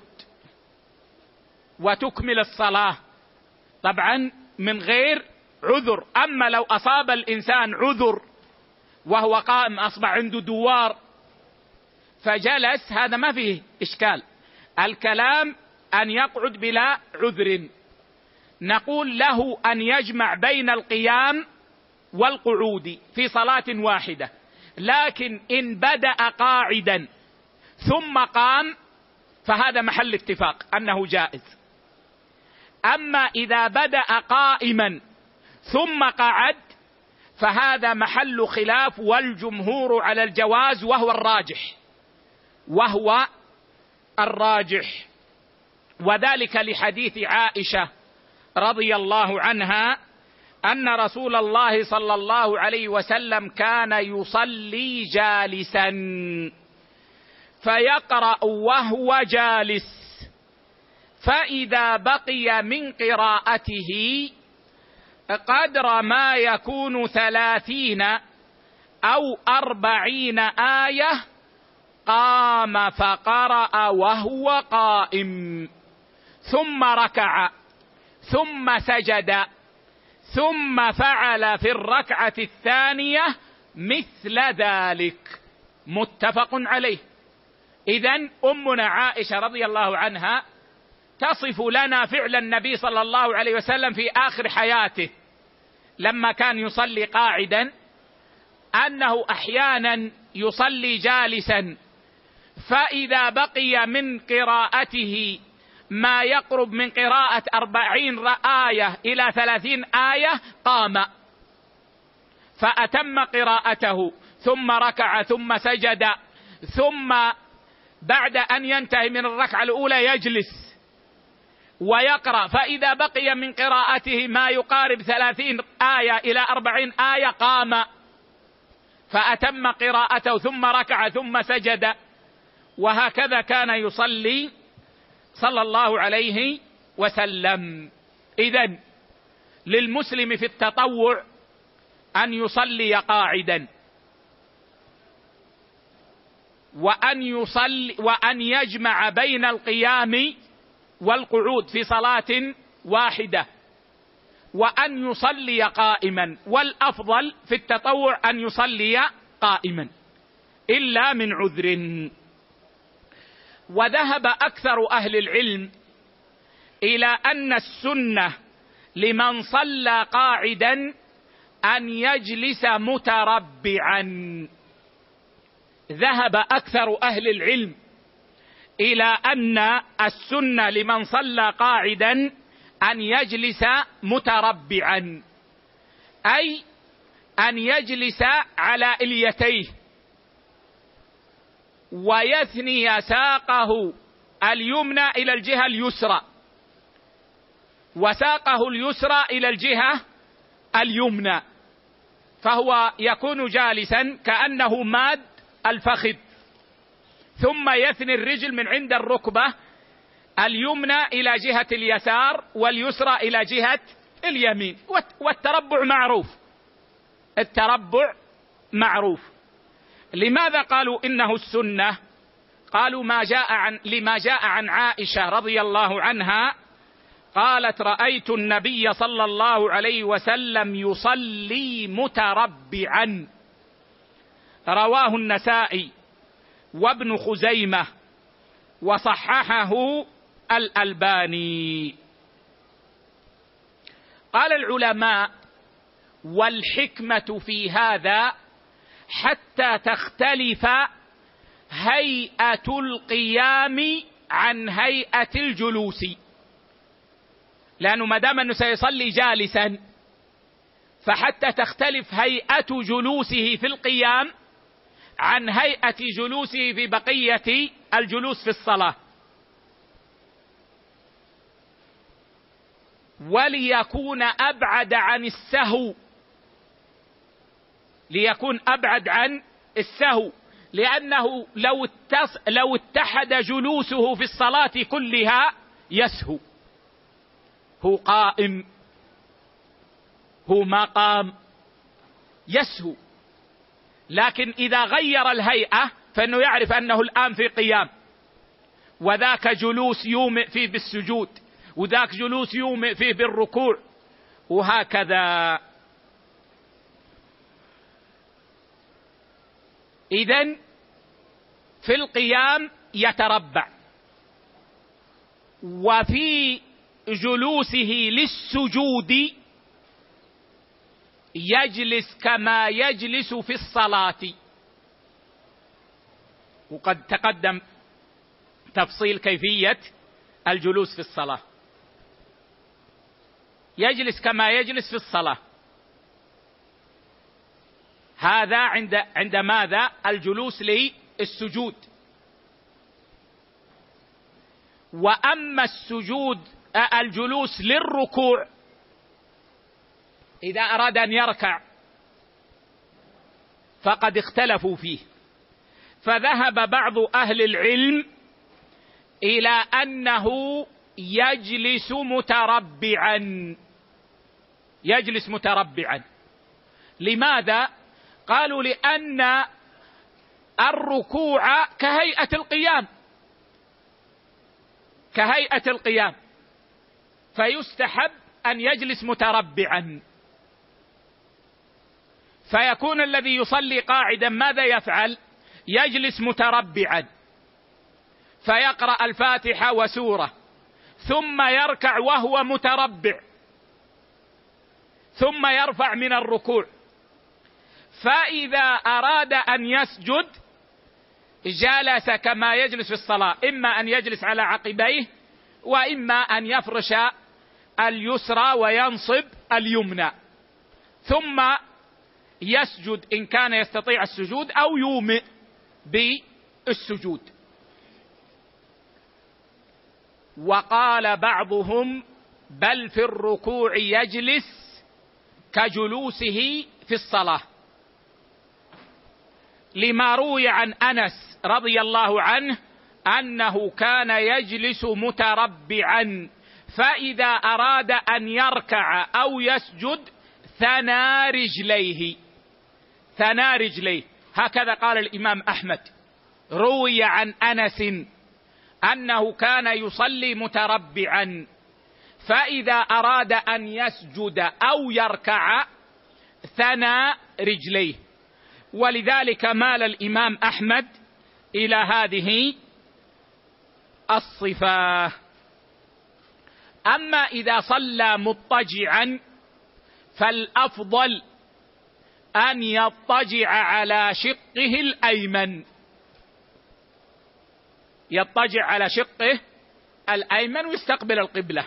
وتكمل الصلاة، طبعا من غير عذر. أما لو أصاب الإنسان عذر وهو قائم، أصبح عنده دوار فجلس، هذا ما فيه إشكال. الكلام أن يقعد بلا عذر، نقول له أن يجمع بين القيام والقعود في صلاة واحدة، لكن إن بدأ قاعدا ثم قام فهذا محل اتفاق أنه جائز. أما إذا بدأ قائما ثم قعد فهذا محل خلاف، والجمهور على الجواز وهو الراجح وهو الراجح وذلك لحديث عائشة رضي الله عنها أن رسول الله صلى الله عليه وسلم كان يصلي جالسا فيقرأ وهو جالس، فإذا بقي من قراءته قدر ما يكون ثلاثين أو أربعين آية قام فقرأ وهو قائم، ثم ركع ثم سجد، ثم فعل في الركعة الثانية مثل ذلك، متفق عليه. إذن أمنا عائشة رضي الله عنها تصف لنا فعل النبي صلى الله عليه وسلم في آخر حياته لما كان يصلي قاعدا، أنه أحيانا يصلي جالسا، فإذا بقي من قراءته ما يقرب من قراءة أربعين آية إلى ثلاثين آية قام فأتم قراءته، ثم ركع ثم سجد، ثم بعد أن ينتهي من الركعة الأولى يجلس ويقرأ، فإذا بقي من قراءته ما يقارب ثلاثين آية إلى أربعين آية قام فأتم قراءته، ثم ركع ثم سجد. وهكذا كان يصلي صلى الله عليه وسلم. إذن للمسلم في التطوع أن يصلي قاعدا، وأن يصلي وأن يجمع بين القيام والقعود في صلاة واحدة، وأن يصلي قائما، والأفضل في التطوع أن يصلي قائما إلا من عذر. وذهب أكثر أهل العلم إلى أن السنة لمن صلى قاعدا أن يجلس متربعا. ذهب أكثر أهل العلم إلى أن السنة لمن صلى قاعدا أن يجلس متربعا، أي أن يجلس على إليتيه ويثني ساقه اليمنى إلى الجهة اليسرى وساقه اليسرى إلى الجهة اليمنى، فهو يكون جالسا كأنه ماد الفخذ، ثم يثني الرجل من عند الركبة اليمنى إلى جهة اليسار واليسرى إلى جهة اليمين. والتربع معروف، التربع معروف. لماذا قالوا إنه السنة؟ قالوا ما جاء عن لما جاء عن عائشة رضي الله عنها قالت: رأيت النبي صلى الله عليه وسلم يصلي متربعا. رواه النسائي وابن خزيمة وصححه الألباني. قال العلماء: والحكمة في هذا حتى تختلف هيئة القيام عن هيئة الجلوس، لأنه ما دام أنه سيصلي جالسا فحتى تختلف هيئة جلوسه في القيام عن هيئة جلوسه في بقية الجلوس في الصلاة. وليكون أبعد عن السهو، ليكون أبعد عن السهو، لأنه لو لو اتحد جلوسه في الصلاة كلها يسهو. هو قائم، هو مقام، يسهو. لكن إذا غير الهيئة فإنه يعرف أنه الآن في قيام، وذاك جلوس يومئ فيه بالسجود، وذاك جلوس يومئ فيه بالركوع، وهكذا. إذن في القيام يتربع، وفي جلوسه للسجود يجلس كما يجلس في الصلاة. وقد تقدم تفصيل كيفية الجلوس في الصلاة. يجلس كما يجلس في الصلاة. هذا عند عند ماذا؟ الجلوس للسجود. وأما السجود الجلوس للركوع إذا أراد أن يركع فقد اختلفوا فيه، فذهب بعض أهل العلم إلى أنه يجلس متربعا، يجلس متربعا. لماذا؟ قالوا لأن الركوع كهيئة القيام، كهيئة القيام، فيستحب أن يجلس متربعا. فيكون الذي يصلي قاعدا ماذا يفعل؟ يجلس متربعا، فيقرأ الفاتحة وسورة، ثم يركع وهو متربع، ثم يرفع من الركوع. فإذا أراد أن يسجد جلس كما يجلس في الصلاة، إما أن يجلس على عقبيه، وإما أن يفرش اليسرى وينصب اليمنى، ثم يسجد إن كان يستطيع السجود أو يومئ بالسجود. وقال بعضهم: بل في الركوع يجلس كجلوسه في الصلاة، لما روي عن أنس رضي الله عنه أنه كان يجلس متربعا، فإذا أراد أن يركع أو يسجد ثنى رجليه، ثنى رجليه. هكذا قال الإمام أحمد. روي عن أنس أنه كان يصلي متربعا، فإذا أراد أن يسجد أو يركع ثنى رجليه. ولذلك مال الإمام أحمد إلى هذه الصفة. أما إذا صلى مضطجعا فالأفضل أن يضطجع على شقه الأيمن، يضطجع على شقه الأيمن ويستقبل القبلة.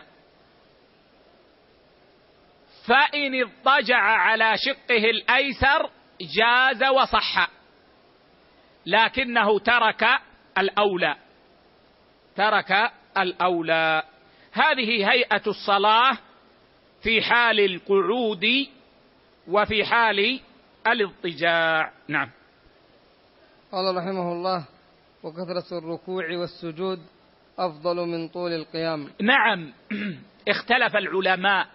فإن اضطجع على شقه الأيسر جاز وصح، لكنه ترك الأولى، ترك الأولى. هذه هيئة الصلاة في حال القعود وفي حال الاضطجاع. نعم. قال رحمه الله: وكثرة الركوع والسجود أفضل من طول القيام. نعم. اختلف العلماء،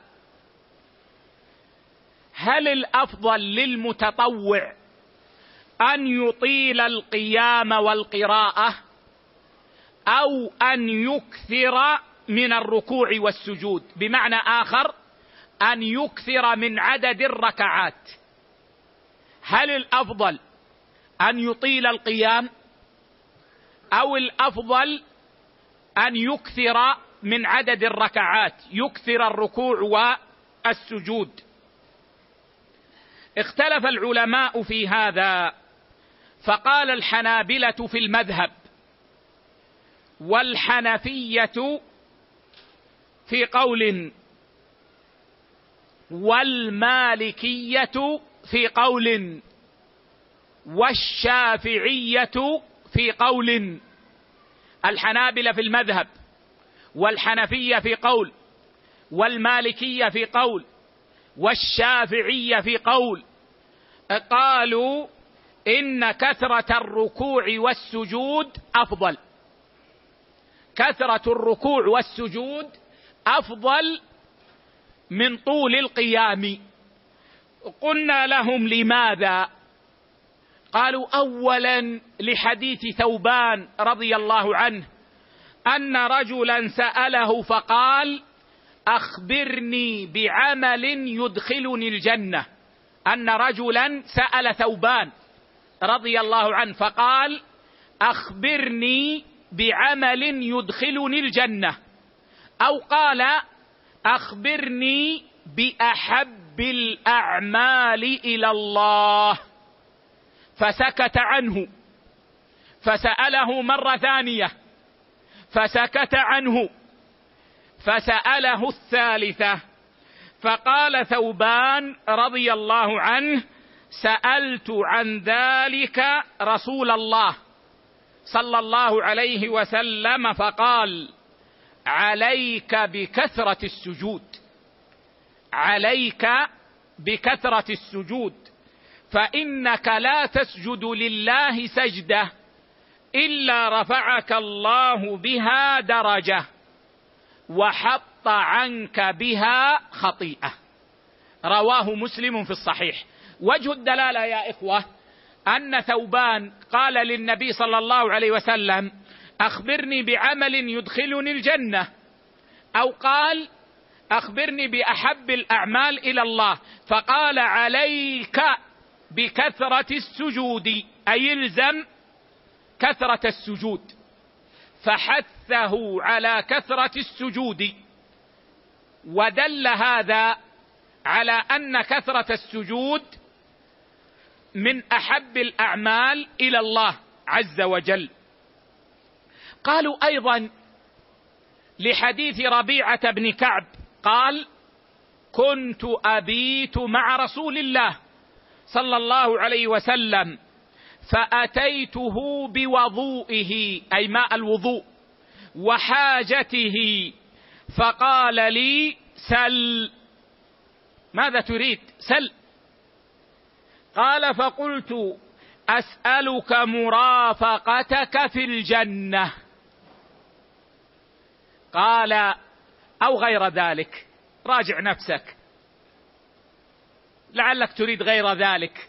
هل الأفضل للمتطوع أن يطيل القيام والقراءة أو أن يكثر من الركوع والسجود؟ بمعنى آخر، أن يكثر من عدد الركعات. هل الأفضل أن يطيل القيام أو الأفضل أن يكثر من عدد الركعات، يكثر الركوع والسجود؟ اختلف العلماء في هذا، فقال الحنابلة في المذهب والحنفية في قول والمالكية في قول والشافعية في قول. الحنابلة في المذهب والحنفية في قول والمالكية في قول والشافعية في قول، قالوا إن كثرة الركوع والسجود أفضل، كثرة الركوع والسجود أفضل من طول القيام. قلنا لهم لماذا؟ قالوا أولا لحديث ثوبان رضي الله عنه أن رجلا سأله فقال: أخبرني بعمل يدخلني الجنة. أن رجلا سأل ثوبان رضي الله عنه فقال: أخبرني بعمل يدخلني الجنة، أو قال: أخبرني بأحب الأعمال إلى الله، فسكت عنه، فسأله مرة ثانية فسكت عنه، فسأله الثالثة، فقال ثوبان رضي الله عنه: سألت عن ذلك رسول الله صلى الله عليه وسلم فقال: عليك بكثرة السجود، عليك بكثرة السجود، فإنك لا تسجد لله سجدة إلا رفعك الله بها درجة وحط عنك بها خطيئة. رواه مسلم في الصحيح. وجه الدلالة يا إخوة أن ثوبان قال للنبي صلى الله عليه وسلم: أخبرني بعمل يدخلني الجنة، أو قال: أخبرني بأحب الأعمال إلى الله، فقال: عليك بكثرة السجود، أي الزم كثرة السجود، فحثه على كثرة السجود. ودل هذا على أن كثرة السجود من أحب الأعمال إلى الله عز وجل. قالوا أيضا لحديث ربيعة بن كعب قال: كنت أبيت مع رسول الله صلى الله عليه وسلم فأتيته بوضوئه، أي ماء الوضوء، وحاجته، فقال لي: سل. ماذا تريد؟ سل. قال: فقلت: أسألك مرافقتك في الجنة. قال: أو غير ذلك، راجع نفسك، لعلك تريد غير ذلك.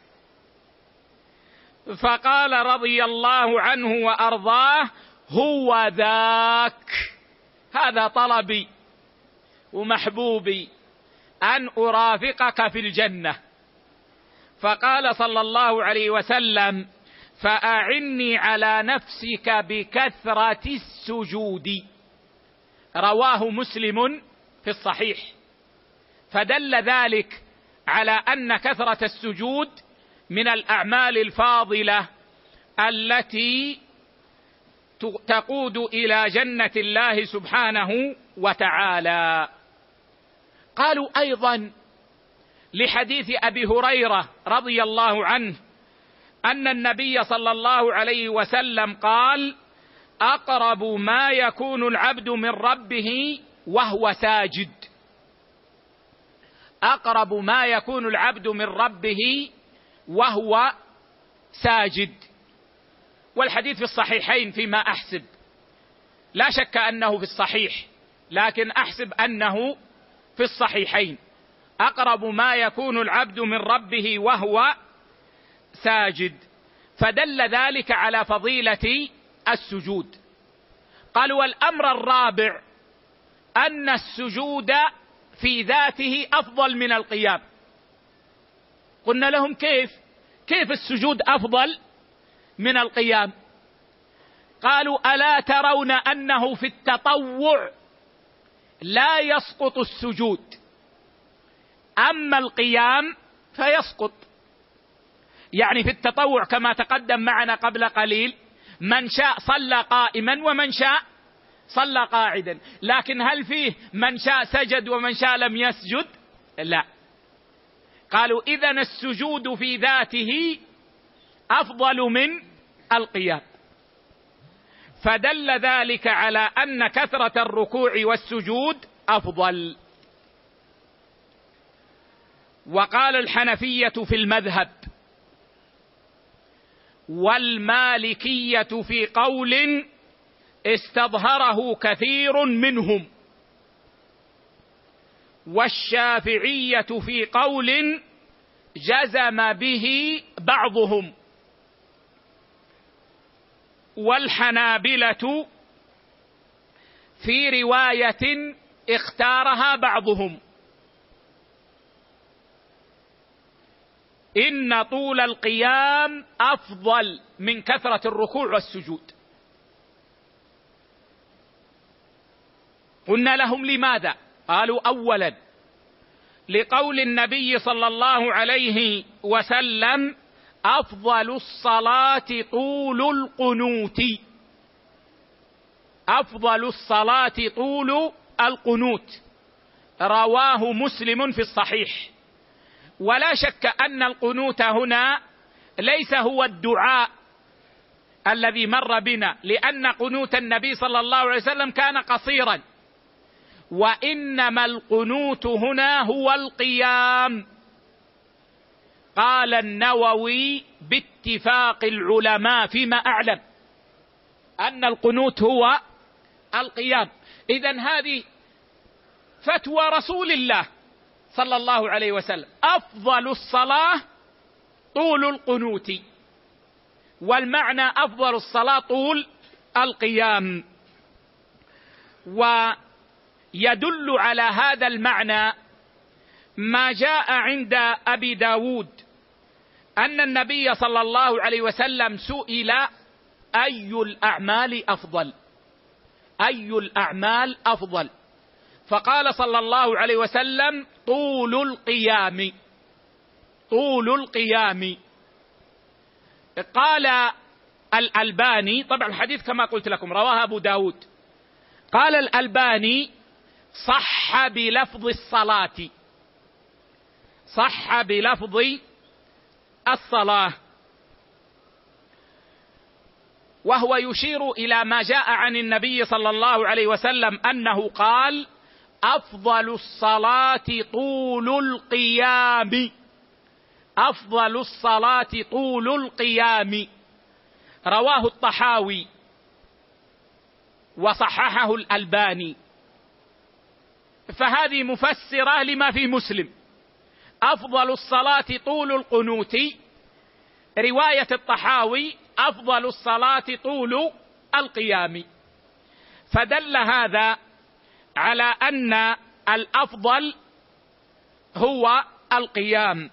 فقال رضي الله عنه وأرضاه: هو ذاك، هذا طلبي ومحبوبي أن أرافقك في الجنة. فقال صلى الله عليه وسلم: فأعني على نفسك بكثرة السجود. رواه مسلم في الصحيح. فدل ذلك على أن كثرة السجود من الأعمال الفاضلة التي تقود إلى جنة الله سبحانه وتعالى. قالوا أيضا لحديث أبي هريرة رضي الله عنه أن النبي صلى الله عليه وسلم قال: أقرب ما يكون العبد من ربه وهو ساجد. أقرب ما يكون العبد من ربه وهو ساجد. والحديث في الصحيحين فيما أحسب، لا شك أنه في الصحيح، لكن أحسب أنه في الصحيحين. أقرب ما يكون العبد من ربه وهو ساجد. فدل ذلك على فضيلة السجود. قالوا: والأمر الرابع أن السجود في ذاته أفضل من القيام. قلنا لهم: كيف كيف السجود أفضل من القيام؟ قالوا: ألا ترون أنه في التطوع لا يسقط السجود، أما القيام فيسقط. يعني في التطوع كما تقدم معنا قبل قليل، من شاء صلى قائما ومن شاء صلى قاعدا، لكن هل فيه من شاء سجد ومن شاء لم يسجد؟ لا. قالوا: إذن السجود في ذاته أفضل من القيام. فدل ذلك على أن كثرة الركوع والسجود أفضل. وقال الحنفية في المذهب، والمالكية في قول استظهره كثير منهم، والشافعية في قول جزم به بعضهم، والحنابلة في رواية اختارها بعضهم إن طول القيام أفضل من كثرة الركوع والسجود. قلنا لهم: لماذا؟ قالوا: أولا لقول النبي صلى الله عليه وسلم: أفضل الصلاة طول القنوت. أفضل الصلاة طول القنوت، رواه مسلم في الصحيح. ولا شك أن القنوت هنا ليس هو الدعاء الذي مر بنا، لأن قنوت النبي صلى الله عليه وسلم كان قصيرا، وإنما القنوت هنا هو القيام. قال النووي باتفاق العلماء فيما أعلم أن القنوت هو القيام. إذن هذه فتوى رسول الله صلى الله عليه وسلم: أفضل الصلاة طول القنوت، والمعنى أفضل الصلاة طول القيام. ويدل على هذا المعنى ما جاء عند أبي داود أن النبي صلى الله عليه وسلم سئل: أي الأعمال أفضل؟ أي الأعمال أفضل؟ فقال صلى الله عليه وسلم: طول القيام. طول القيام. قال الألباني، طبعا الحديث كما قلت لكم رواه أبو داود، قال الألباني: صح بلفظ الصلاة، صح بلفظ الصلاة. وهو يشير إلى ما جاء عن النبي صلى الله عليه وسلم أنه قال: أفضل الصلاة طول القيام. أفضل الصلاة طول القيام، رواه الطحاوي وصححه الألباني. فهذه مفسرة لما في مسلم: أفضل الصلاة طول القنوت. رواية الطحاوي: أفضل الصلاة طول القيام. فدل هذا على أن الأفضل هو القيام.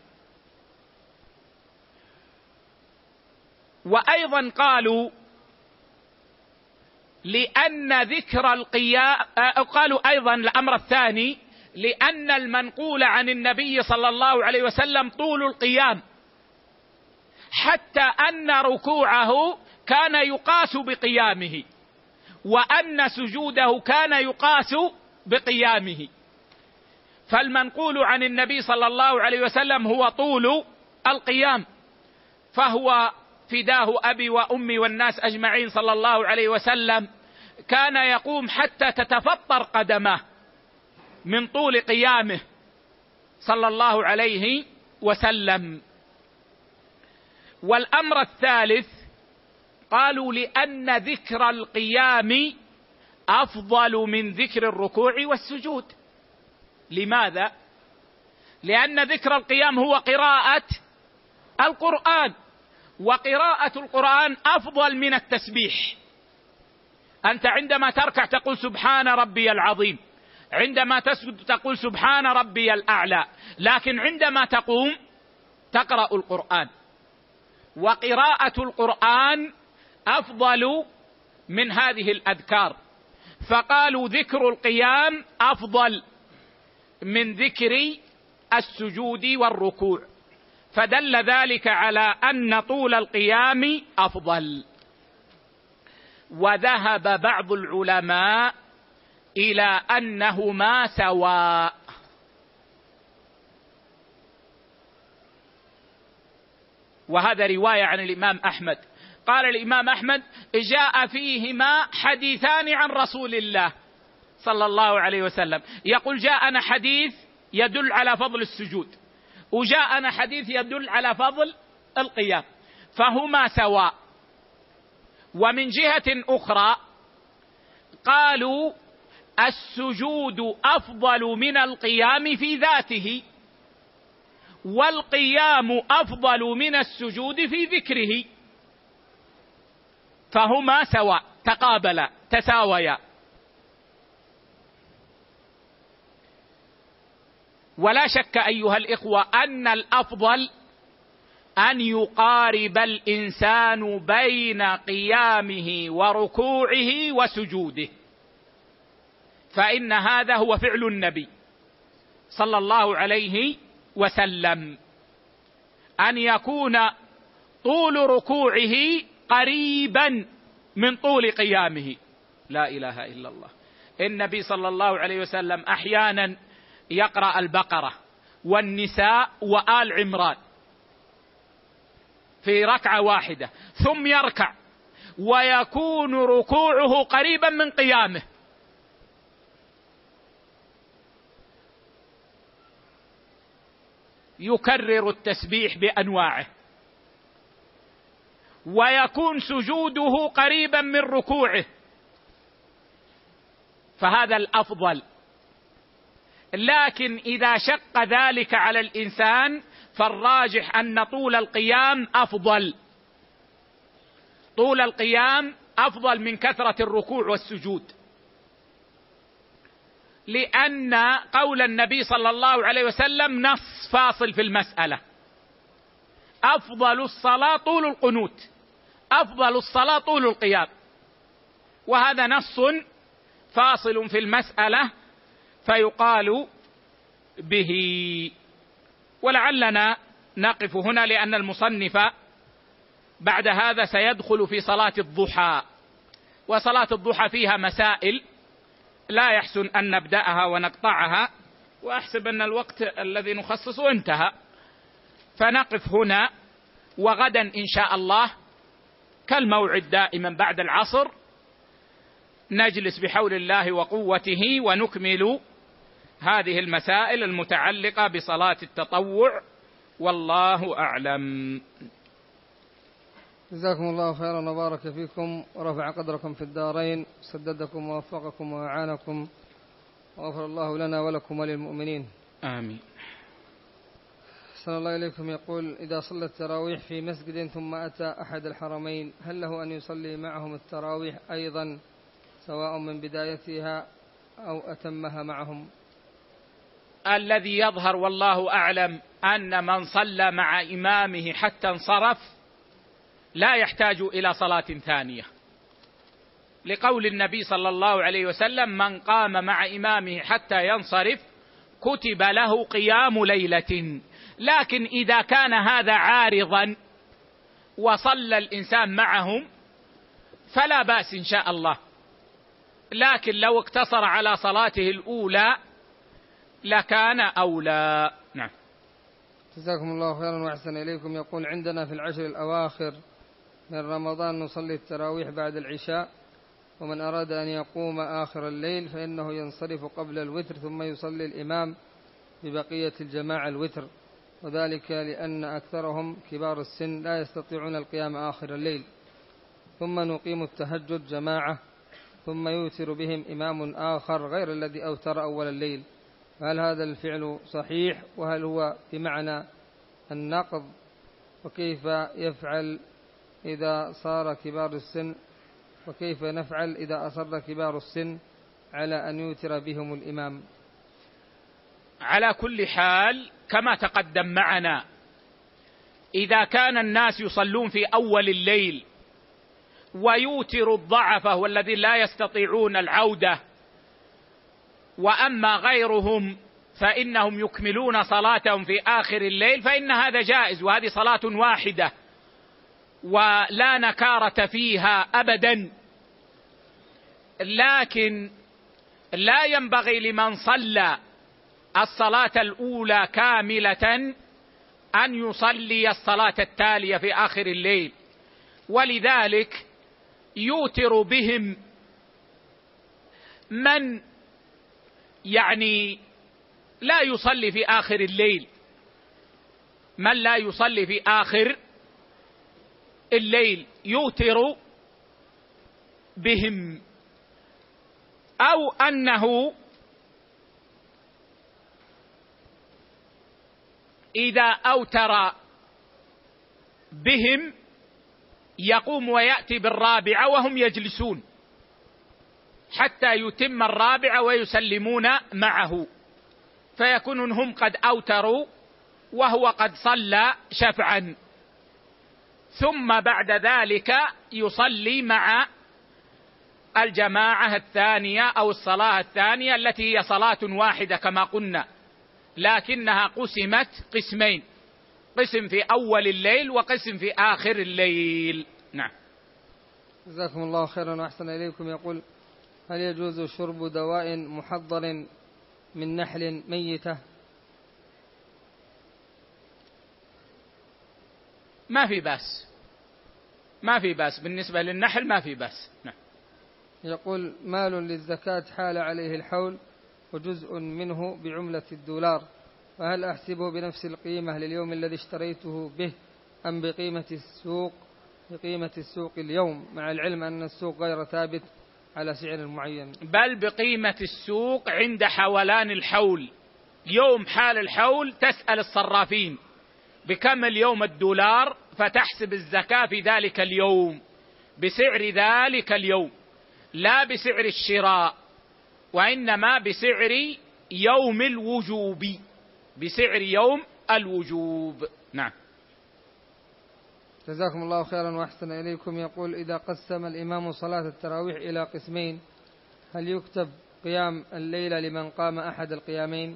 وأيضا قالوا لأن ذكر القيام، قالوا أيضا الأمر الثاني لأن المنقول عن النبي صلى الله عليه وسلم طول القيام، حتى أن ركوعه كان يقاس بقيامه، وأن سجوده كان يقاس بقيامه. فالمنقول عن النبي صلى الله عليه وسلم هو طول القيام، فهو فداه أبي وأمي والناس أجمعين صلى الله عليه وسلم كان يقوم حتى تتفطر قدماه من طول قيامه صلى الله عليه وسلم. والأمر الثالث قالوا لأن ذكر القيام أفضل من ذكر الركوع والسجود. لماذا؟ لأن ذكر القيام هو قراءة القرآن، وقراءة القرآن أفضل من التسبيح. أنت عندما تركع تقول سبحان ربي العظيم، عندما تسجد تقول سبحان ربي الأعلى، لكن عندما تقوم تقرأ القرآن، وقراءة القرآن أفضل من هذه الأذكار، فقالوا ذكر القيام أفضل من ذكر السجود والركوع، فدل ذلك على أن طول القيام أفضل. وذهب بعض العلماء إلى أنهما سواء، وهذا رواية عن الإمام أحمد. قال الإمام أحمد جاء فيهما حديثان عن رسول الله صلى الله عليه وسلم، يقول جاءنا حديث يدل على فضل السجود، وجاءنا حديث يدل على فضل القيام، فهما سواء. ومن جهة أخرى قالوا السجود أفضل من القيام في ذاته، والقيام أفضل من السجود في ذكره، فهما سواء، تقابلا، تساويا. ولا شك أيها الإخوة أن الأفضل أن يقارب الإنسان بين قيامه وركوعه وسجوده، فإن هذا هو فعل النبي صلى الله عليه وسلم، أن يكون طول ركوعه قريبا من طول قيامه. لا إله إلا الله. النبي صلى الله عليه وسلم أحيانا يقرأ البقرة والنساء وآل عمران في ركعة واحدة، ثم يركع ويكون ركوعه قريبا من قيامه، يكرر التسبيح بأنواعه، ويكون سجوده قريبا من ركوعه، فهذا الأفضل. لكن إذا شق ذلك على الإنسان فالراجح أن طول القيام أفضل، طول القيام أفضل من كثرة الركوع والسجود، لأن قول النبي صلى الله عليه وسلم نص فاصل في المسألة: أفضل الصلاة طول القنوت، أفضل الصلاة طول القيام، وهذا نص فاصل في المسألة فيقال به. ولعلنا نقف هنا لأن المصنف بعد هذا سيدخل في صلاة الضحى، وصلاة الضحى فيها مسائل لا يحسن أن نبدأها ونقطعها، وأحسب أن الوقت الذي نخصصه انتهى، فنقف هنا، وغدا إن شاء الله كالموعد دائما بعد العصر نجلس بحول الله وقوته ونكمل هذه المسائل المتعلقة بصلاة التطوع، والله أعلم. جزاكم الله خيرا وبارك فيكم ورفع قدركم في الدارين، سددكم ووفقكم وأعانكم، وغفر الله لنا ولكم وللمؤمنين، آمين. أحسن الله إليكم. يقول: إذا صلى التراويح في مسجد ثم أتى أحد الحرمين هل له أن يصلي معهم التراويح أيضا سواء من بدايتها أو أتمها معهم؟ الذي يظهر والله أعلم أن من صلى مع إمامه حتى انصرف لا يحتاج إلى صلاة ثانية، لقول النبي صلى الله عليه وسلم: من قام مع إمامه حتى ينصرف كتب له قيام ليلة. لكن إذا كان هذا عارضا وصلى الإنسان معهم فلا بأس إن شاء الله، لكن لو اقتصر على صلاته الأولى لكان أولى. نعم. جزاكم الله خيرا وأحسن إليكم. يقول: عندنا في العشر الأواخر من رمضان نصلي التراويح بعد العشاء، ومن أراد أن يقوم آخر الليل فإنه ينصرف قبل الوتر ثم يصلي الإمام ببقية الجماعة الوتر، وذلك لأن أكثرهم كبار السن لا يستطيعون القيام آخر الليل، ثم نقيم التهجد جماعة ثم يوتر بهم إمام آخر غير الذي أوتر أول الليل. هل هذا الفعل صحيح؟ وهل هو بمعنى النقض؟ وكيف يفعل إذا صار كبار السن وكيف نفعل إذا أصر كبار السن على أن يوتر بهم الإمام؟ على كل حال كما تقدم معنا، إذا كان الناس يصلون في أول الليل ويوتر الضعفة والذين لا يستطيعون العودة، وأما غيرهم فإنهم يكملون صلاتهم في آخر الليل، فإن هذا جائز، وهذه صلاة واحدة ولا نكارة فيها أبدا. لكن لا ينبغي لمن صلى الصلاة الأولى كاملة أن يصلي الصلاة التالية في آخر الليل، ولذلك يوتر بهم من يعني لا يصلي في آخر الليل، من لا يصلي في آخر الليل يوتر بهم، أو أنه إذا أوتر بهم يقوم ويأتي بالرابعة وهم يجلسون حتى يتم الرابعة ويسلمون معه، فيكونون هم قد أوتروا وهو قد صلى شفعا، ثم بعد ذلك يصلي مع الجماعة الثانية أو الصلاة الثانية التي هي صلاة واحدة كما قلنا، لكنها قسمت قسمين، قسم في أول الليل وقسم في آخر الليل. نعم. جزاكم الله خيرا وأحسن إليكم. يقول: هل يجوز شرب دواء محضر من نحل ميتة؟ ما في بأس، ما في بأس بالنسبة للنحل، ما في بأس. نعم. يقول: مال للزكاة حال عليه الحول وجزء منه بعملة الدولار، فهل أحسبه بنفس القيمة لليوم الذي اشتريته به أم بقيمة السوق بقيمة السوق اليوم، مع العلم أن السوق غير ثابت على سعر معين؟ بل بقيمة السوق عند حولان الحول، يوم حال الحول تسأل الصرافين بكم اليوم الدولار، فتحسب الزكاة في ذلك اليوم بسعر ذلك اليوم، لا بسعر الشراء، وإنما بسعر يوم الوجوب، بسعر يوم الوجوب. نعم. جزاكم الله خيرا وأحسن إليكم. يقول: إذا قسم الإمام صلاة التراويح إلى قسمين هل يكتب قيام الليلة لمن قام أحد القيامين؟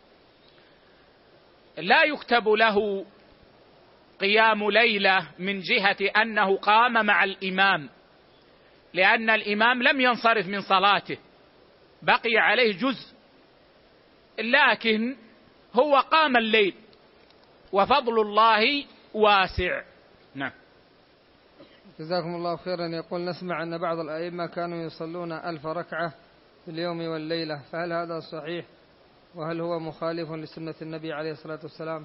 لا يكتب له قيام ليلة من جهة أنه قام مع الإمام، لأن الإمام لم ينصرف من صلاته، بقي عليه جزء، لكن هو قام الليل وفضل الله واسع. نعم. جزاكم الله خيرا. يقول: نسمع أن بعض الأئمة كانوا يصلون ألف ركعة في اليوم والليلة، فهل هذا صحيح؟ وهل هو مخالف لسنة النبي عليه الصلاة والسلام؟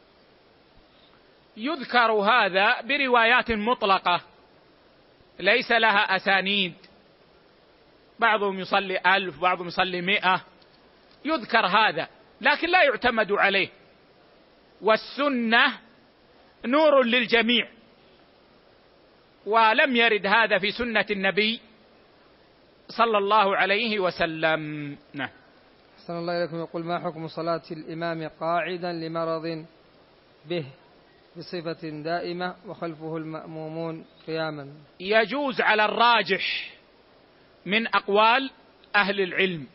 يذكر هذا بروايات مطلقة ليس لها أسانيد، بعضهم يصلي ألف بعضهم يصلي مئة، يذكر هذا لكن لا يعتمد عليه، والسنة نور للجميع، ولم يرد هذا في سنة النبي صلى الله عليه وسلم. نعم. أحسن الله إليكم. يقول: ما حكم صلاة الإمام قاعدا لمرض به بصفة دائمة وخلفه المأمومون قياما؟ يجوز على الراجح من أقوال أهل العلم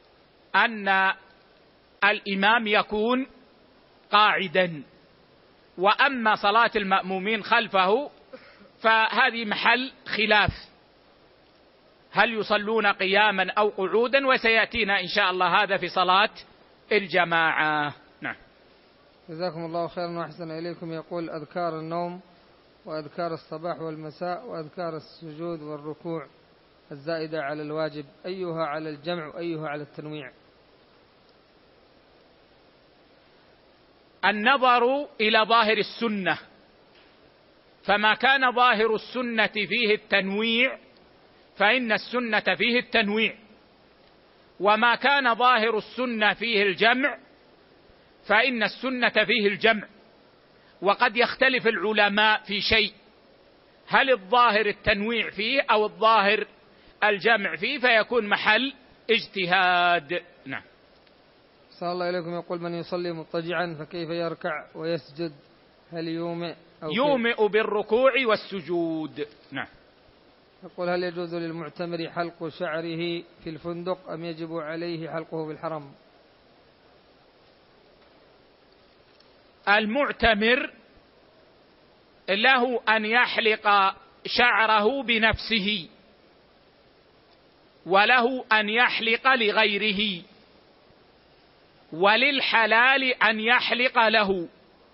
أن الإمام يكون قاعدا، وأما صلاة المأمومين خلفه فهذه محل خلاف، هل يصلون قياما أو قعودا؟ وسيأتينا إن شاء الله هذا في صلاة الجماعة. نعم. جزاكم الله خيرا وأحسن إليكم. يقول: أذكار النوم وأذكار الصباح والمساء وأذكار السجود والركوع الزائدة على الواجب، أيها على الجمع وأيها على التنويع؟ النظر إلى ظاهر السنة، فما كان ظاهر السنة فيه التنويع فإن السنة فيه التنويع، وما كان ظاهر السنة فيه الجمع فإن السنة فيه الجمع. وقد يختلف العلماء في شيء، هل الظاهر التنويع فيه أو الظاهر الجمع فيه، فيكون محل اجتهاد. نعم. صلى الله إليكم. يقول: من يصلي مضطجعا فكيف يركع ويسجد؟ هل يومئ أو يومئ بالركوع والسجود. نعم. يقول: هل يجوز للمعتمر حلق شعره في الفندق أم يجب عليه حلقه بالحرم؟ المعتمر له أن يحلق شعره بنفسه، وله أن يحلق لغيره، وللحلال أن يحلق له،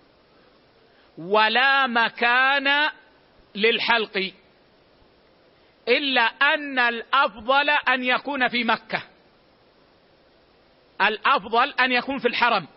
ولا مكان للحلق، إلا أن الأفضل أن يكون في مكة، الأفضل أن يكون في الحرم،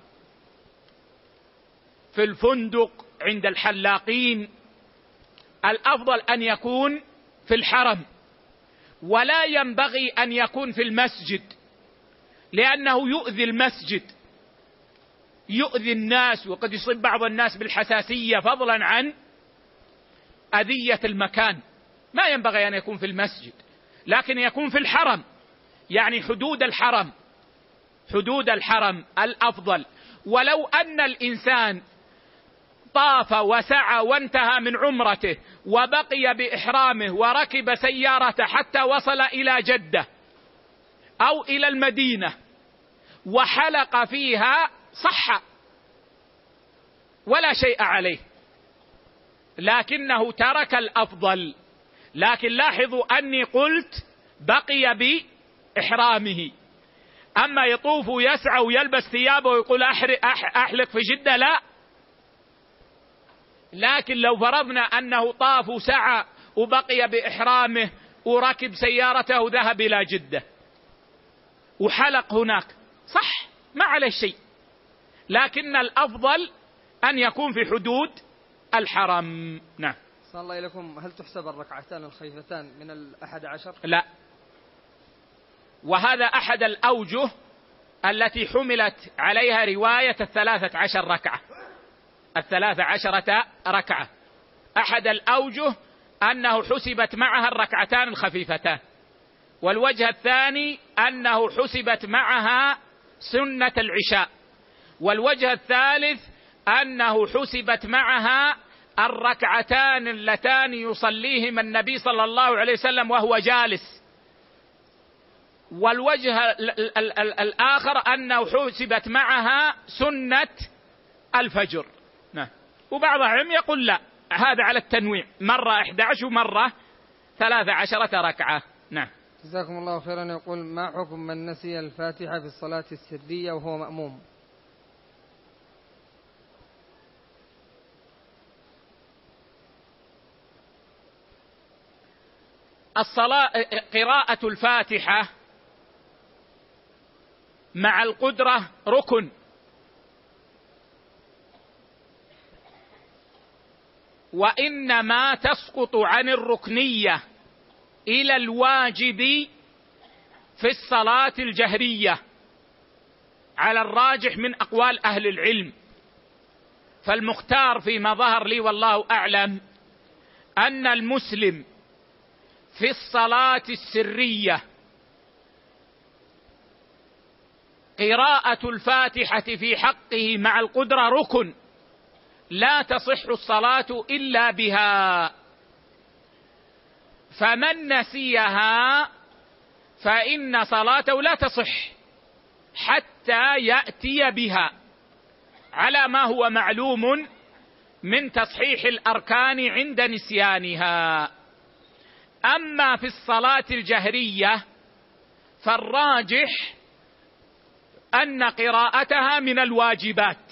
في الفندق عند الحلاقين، الأفضل أن يكون في الحرم، ولا ينبغي أن يكون في المسجد، لأنه يؤذي المسجد، يؤذي الناس، وقد يصيب بعض الناس بالحساسية فضلا عن أذية المكان. ما ينبغي أن يكون في المسجد، لكن يكون في الحرم، يعني حدود الحرم، حدود الحرم الأفضل. ولو أن الإنسان طاف وسعى وانتهى من عمرته وبقي بإحرامه وركب سيارته حتى وصل إلى جدة أو إلى المدينة وحلق فيها صح ولا شيء عليه، لكنه ترك الأفضل. لكن لاحظوا أني قلت بقي بإحرامه، أما يطوف ويسعى ويلبس ثيابه ويقول أحلق في جدة، لا. لكن لو فرضنا أنه طاف وسعى وبقي بإحرامه وركب سيارته وذهب إلى جدة وحلق هناك، صح، ما عليه شيء، لكن الأفضل أن يكون في حدود الحرم. نعم. صلى الله إليكم. هل تحسب الركعتان الخفيفتان من الأحد عشر؟ لا، وهذا أحد الأوجه التي حملت عليها رواية الثلاثة عشر ركعة، الثلاثة عشرة ركعة، أحد الأوجه أنه حسبت معها الركعتان الخفيفتان، والوجه الثاني أنه حسبت معها سنة العشاء، والوجه الثالث أنه حسبت معها الركعتان اللتان يصليهما النبي صلى الله عليه وسلم وهو جالس، والوجه الآخر أنه حسبت معها سنة الفجر. نعم. وبعض العلم يقول لا، هذا على التنويع، مرة أحد عشر ومرة ثلاث عشرة ركعة. نعم. جزاكم الله خيرا. يقول: ما حكم من نسي الفاتحة في الصلاة السرية وهو مأموم؟ الصلاة قراءة الفاتحة مع القدرة ركن، وإنما تسقط عن الركنية إلى الواجب في الصلاة الجهرية على الراجح من أقوال أهل العلم. فالمختار فيما ظهر لي والله أعلم أن المسلم في الصلاة السرية قراءة الفاتحة في حقه مع القدرة ركن، لا تصح الصلاة إلا بها، فمن نسيها فإن صلاته لا تصح حتى يأتي بها، على ما هو معلوم من تصحيح الأركان عند نسيانها. أما في الصلاة الجهرية فالراجح أن قراءتها من الواجبات،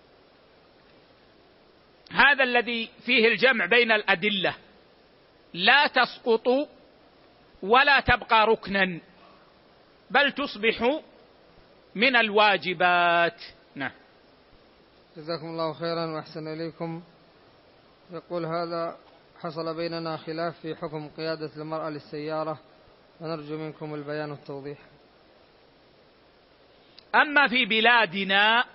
هذا الذي فيه الجمع بين الأدلة، لا تسقط ولا تبقى ركنا بل تصبح من الواجبات. نعم. جزاكم الله خيرا وأحسن إليكم. يقول هذا: حصل بيننا خلاف في حكم قيادة المرأة للسيارة، ونرجو منكم البيان والتوضيح. أما في بلادنا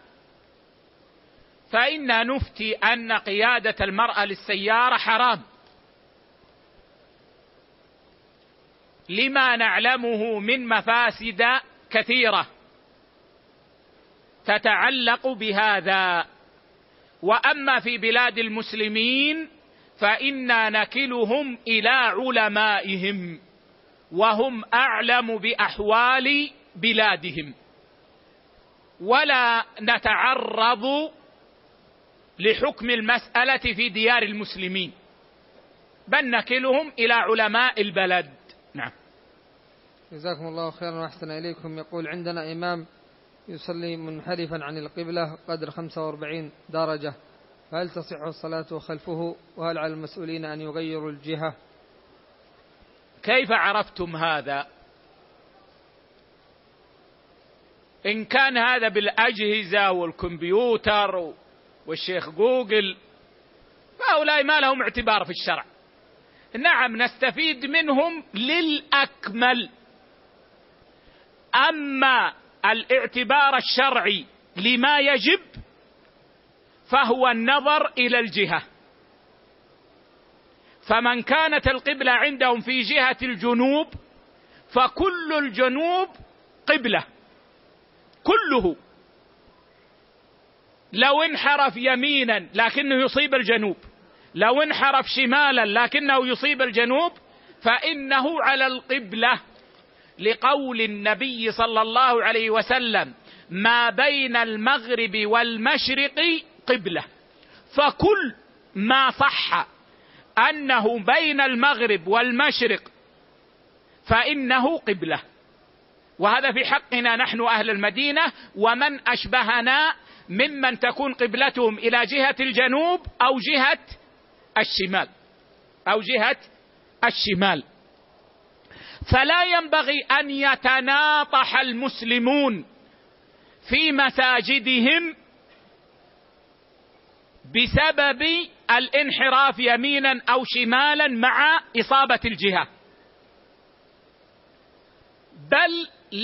فإنا نفتي أن قيادة المرأة للسيارة حرام، لما نعلمه من مفاسد كثيرة تتعلق بهذا. وأما في بلاد المسلمين فإنا نكلهم إلى علمائهم، وهم أعلم بأحوال بلادهم، ولا نتعرض لحكم المسألة في ديار المسلمين، بل نكلهم إلى علماء البلد. نعم. جزاكم الله خيرا وأحسن إليكم. يقول: عندنا إمام يصلي منحرفا عن القبلة قدر خمسة وأربعين درجة، فهل تصح الصلاة خلفه؟ وهل على المسؤولين أن يغيروا الجهة؟ كيف عرفتم هذا؟ إن كان هذا بالأجهزة والكمبيوتر والشيخ جوجل فهؤلاء ما لهم اعتبار في الشرع. نعم نستفيد منهم للأكمل، أما الاعتبار الشرعي لما يجب فهو النظر إلى الجهة. فمن كانت القبلة عندهم في جهة الجنوب فكل الجنوب قبلة كله، لو انحرف يمينا لكنه يصيب الجنوب، لو انحرف شمالا لكنه يصيب الجنوب، فإنه على القبلة، لقول النبي صلى الله عليه وسلم: ما بين المغرب والمشرق قبلة. فكل ما صح أنه بين المغرب والمشرق فإنه قبلة، وهذا في حقنا نحن أهل المدينة ومن أشبهنا ممن تكون قبلتهم إلى جهة الجنوب أو جهة الشمال أو جهة الشمال. فلا ينبغي أن يتناطح المسلمون في مساجدهم بسبب الانحراف يمينا أو شمالا مع إصابة الجهة، بل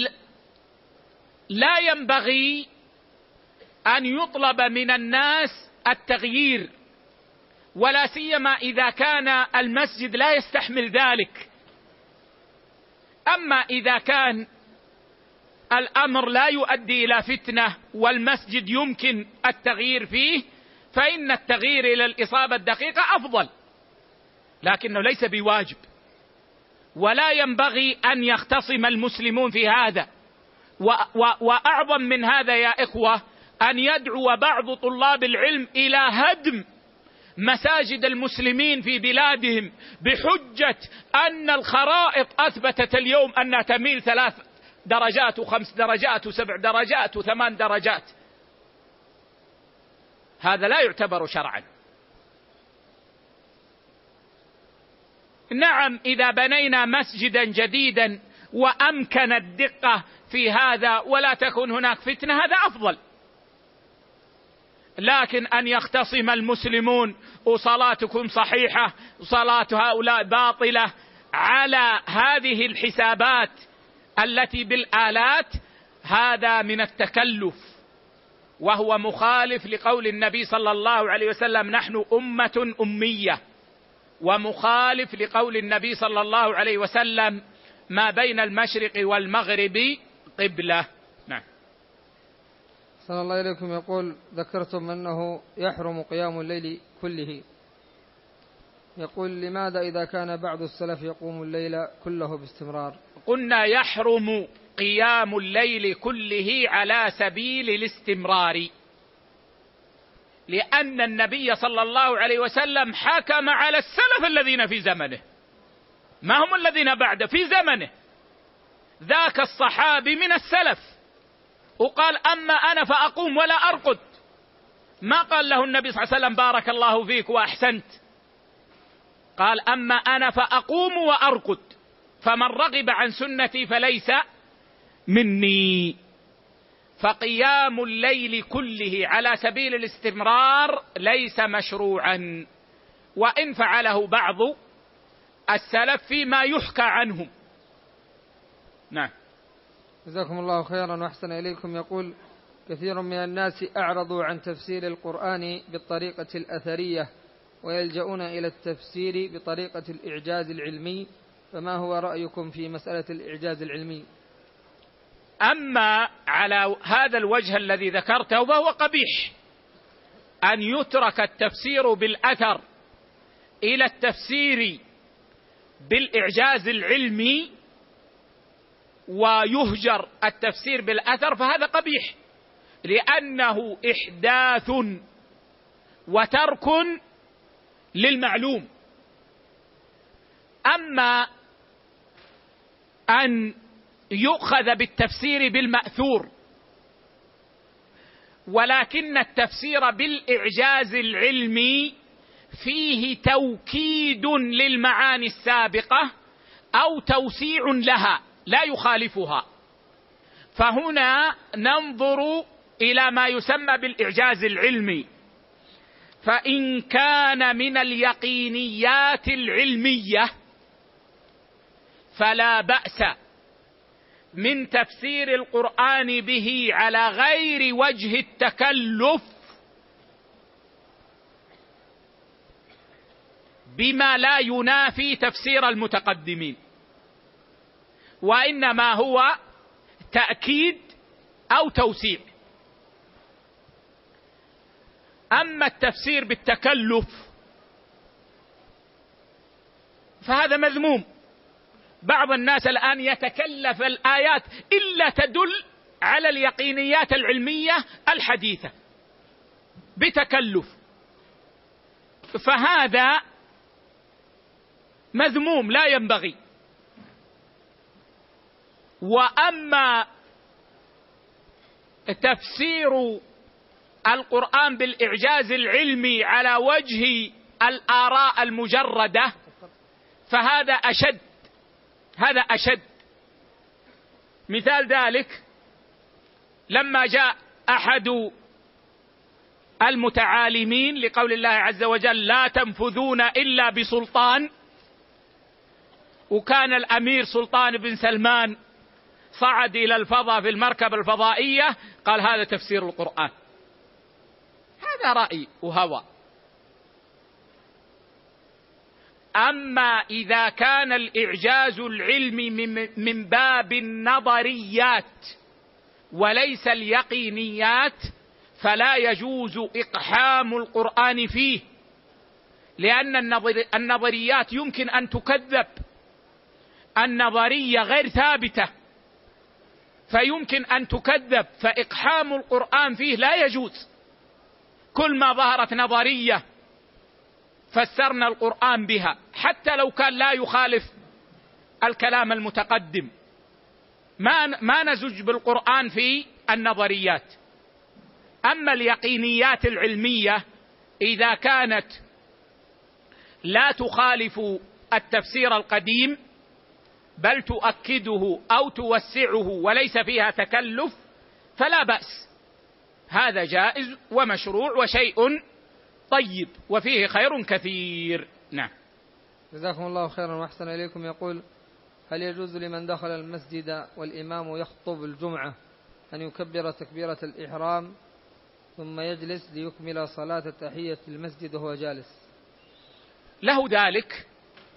لا ينبغي أن يطلب من الناس التغيير، ولا سيما إذا كان المسجد لا يستحمل ذلك. أما إذا كان الأمر لا يؤدي إلى فتنة والمسجد يمكن التغيير فيه فإن التغيير إلى الإصابة الدقيقة أفضل، لكنه ليس بواجب. ولا ينبغي أن يختصم المسلمون في هذا. وأعظم من هذا يا إخوة أن يدعو بعض طلاب العلم إلى هدم مساجد المسلمين في بلادهم بحجة أن الخرائط أثبتت اليوم أنها تميل ثلاث درجات وخمس درجات وسبع درجات وثمان درجات. هذا لا يعتبر شرعا. نعم إذا بنينا مسجدا جديدا وأمكن الدقة في هذا ولا تكون هناك فتنة هذا أفضل، لكن أن يختصم المسلمون وصلاتكم صحيحة وصلاة هؤلاء باطلة على هذه الحسابات التي بالآلات، هذا من التكلف، وهو مخالف لقول النبي صلى الله عليه وسلم: نحن أمة أمية، ومخالف لقول النبي صلى الله عليه وسلم: ما بين المشرق والمغرب قبلة. نعم. صلى الله عليكم. يقول: ذكرتم أنه يحرم قيام الليل كله، يقول: لماذا إذا كان بعض السلف يقوم الليل كله باستمرار؟ قلنا يحرم قيام الليل كله على سبيل الاستمرار، لأن النبي صلى الله عليه وسلم حكم على السلف الذين في زمنه، ما هم الذين بعده، في زمنه ذاك الصحابي من السلف، وقال أما أنا فأقوم ولا أرقد. ما قال له النبي صلى الله عليه وسلم بارك الله فيك وأحسنت، قال أما أنا فأقوم وأرقد، فمن رغب عن سنتي فليس مني. فقيام الليل كله على سبيل الاستمرار ليس مشروعا، وإن فعله بعض السلف فيما يحكى عنهم. نعم. جزاكم الله خيرا وأحسن إليكم. يقول: كثير من الناس أعرضوا عن تفسير القرآن بالطريقة الأثرية ويلجؤون إلى التفسير بطريقة الإعجاز العلمي، فما هو رأيكم في مسألة الإعجاز العلمي؟ أما على هذا الوجه الذي ذكرته فهو قبيح، أن يترك التفسير بالأثر إلى التفسير بالإعجاز العلمي ويهجر التفسير بالأثر، فهذا قبيح، لأنه إحداث وترك للمعلوم. أما أن يؤخذ بالتفسير بالمأثور، ولكن التفسير بالإعجاز العلمي فيه توكيد للمعاني السابقة أو توسيع لها لا يخالفها، فهنا ننظر إلى ما يسمى بالإعجاز العلمي. فإن كان من اليقينيات العلمية فلا بأس من تفسير القرآن به على غير وجه التكلف بما لا ينافي تفسير المتقدمين، وإنما هو تأكيد أو توسيع. أما التفسير بالتكلف فهذا مذموم. بعض الناس الآن يتكلف الآيات إلا تدل على اليقينيات العلمية الحديثة بتكلف، فهذا مذموم لا ينبغي. وأما تفسير القرآن بالإعجاز العلمي على وجه الآراء المجردة فهذا أشد، هذا أشد. مثال ذلك لما جاء أحد المتعالمين لقول الله عز وجل لا تنفذون إلا بسلطان، وكان الأمير سلطان بن سلمان صعد إلى الفضاء في المركبة الفضائية، قال هذا تفسير القرآن. هذا رأي وهوى. أما إذا كان الإعجاز العلمي من باب النظريات وليس اليقينيات فلا يجوز إقحام القرآن فيه، لأن النظريات يمكن أن تكذب، النظرية غير ثابتة فيمكن أن تكذب، فإقحام القرآن فيه لا يجوز. كل ما ظهرت نظرية فسرنا القرآن بها حتى لو كان لا يخالف الكلام المتقدم، ما ما نزج بالقرآن في النظريات. أما اليقينيات العلمية إذا كانت لا تخالف التفسير القديم بل تؤكده أو توسعه وليس فيها تكلف فلا بأس، هذا جائز ومشروع وشيء طيب وفيه خير كثير. نعم. جزاكم الله خيرا وأحسن إليكم. يقول: هل يجوز لمن دخل المسجد والإمام يخطب الجمعة أن يكبر تكبيرة الإحرام ثم يجلس ليكمل صلاة تحية المسجد وهو جالس؟ له ذلك،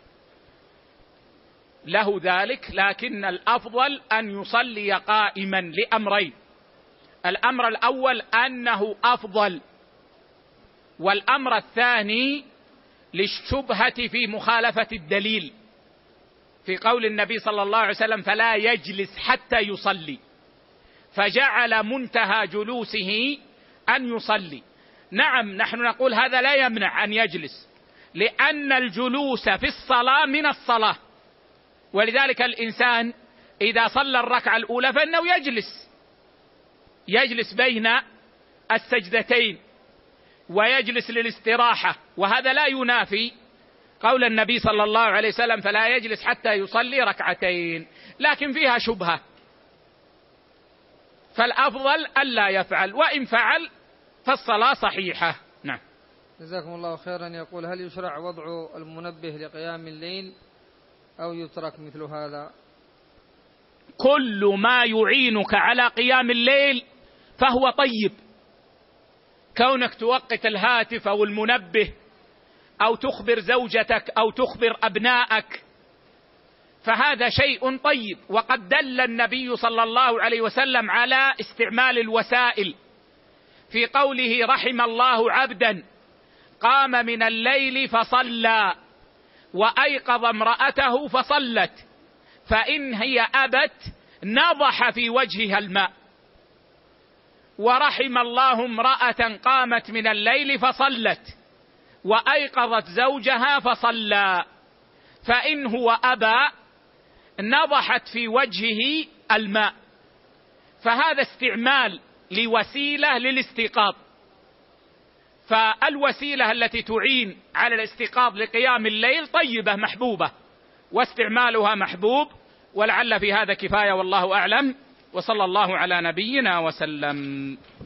له ذلك، لكن الأفضل أن يصلي قائما لأمرين: الأمر الأول أنه أفضل، والأمر الثاني للشبهة في مخالفة الدليل في قول النبي صلى الله عليه وسلم فلا يجلس حتى يصلي، فجعل منتهى جلوسه أن يصلي. نعم نحن نقول هذا لا يمنع أن يجلس، لأن الجلوس في الصلاة من الصلاة، ولذلك الإنسان إذا صلى الركعة الأولى فإنه يجلس يجلس بين السجدتين ويجلس للاستراحة، وهذا لا ينافي قول النبي صلى الله عليه وسلم فلا يجلس حتى يصلي ركعتين، لكن فيها شبهة، فالأفضل ألا يفعل، وإن فعل فالصلاة صحيحة. نعم. جزاكم الله خيرا. يقول: هل يشرع وضع المنبه لقيام الليل أو يترك مثل هذا؟ كل ما يعينك على قيام الليل فهو طيب، كونك توقت الهاتف أو المنبه أو تخبر زوجتك أو تخبر أبنائك فهذا شيء طيب، وقد دل النبي صلى الله عليه وسلم على استعمال الوسائل في قوله: رحم الله عبدا قام من الليل فصلى وأيقظ امرأته فصلت فإن هي أبت نضح في وجهها الماء، ورحم الله امرأة قامت من الليل فصلت وأيقظت زوجها فصلى فإن هو أبى نضحت في وجهه الماء، فهذا استعمال لوسيلة للاستيقاظ، فالوسيلة التي تعين على الاستيقاظ لقيام الليل طيبة محبوبة واستعمالها محبوب، ولعل في هذا كفاية والله أعلم، وصلى الله على نبينا وسلم.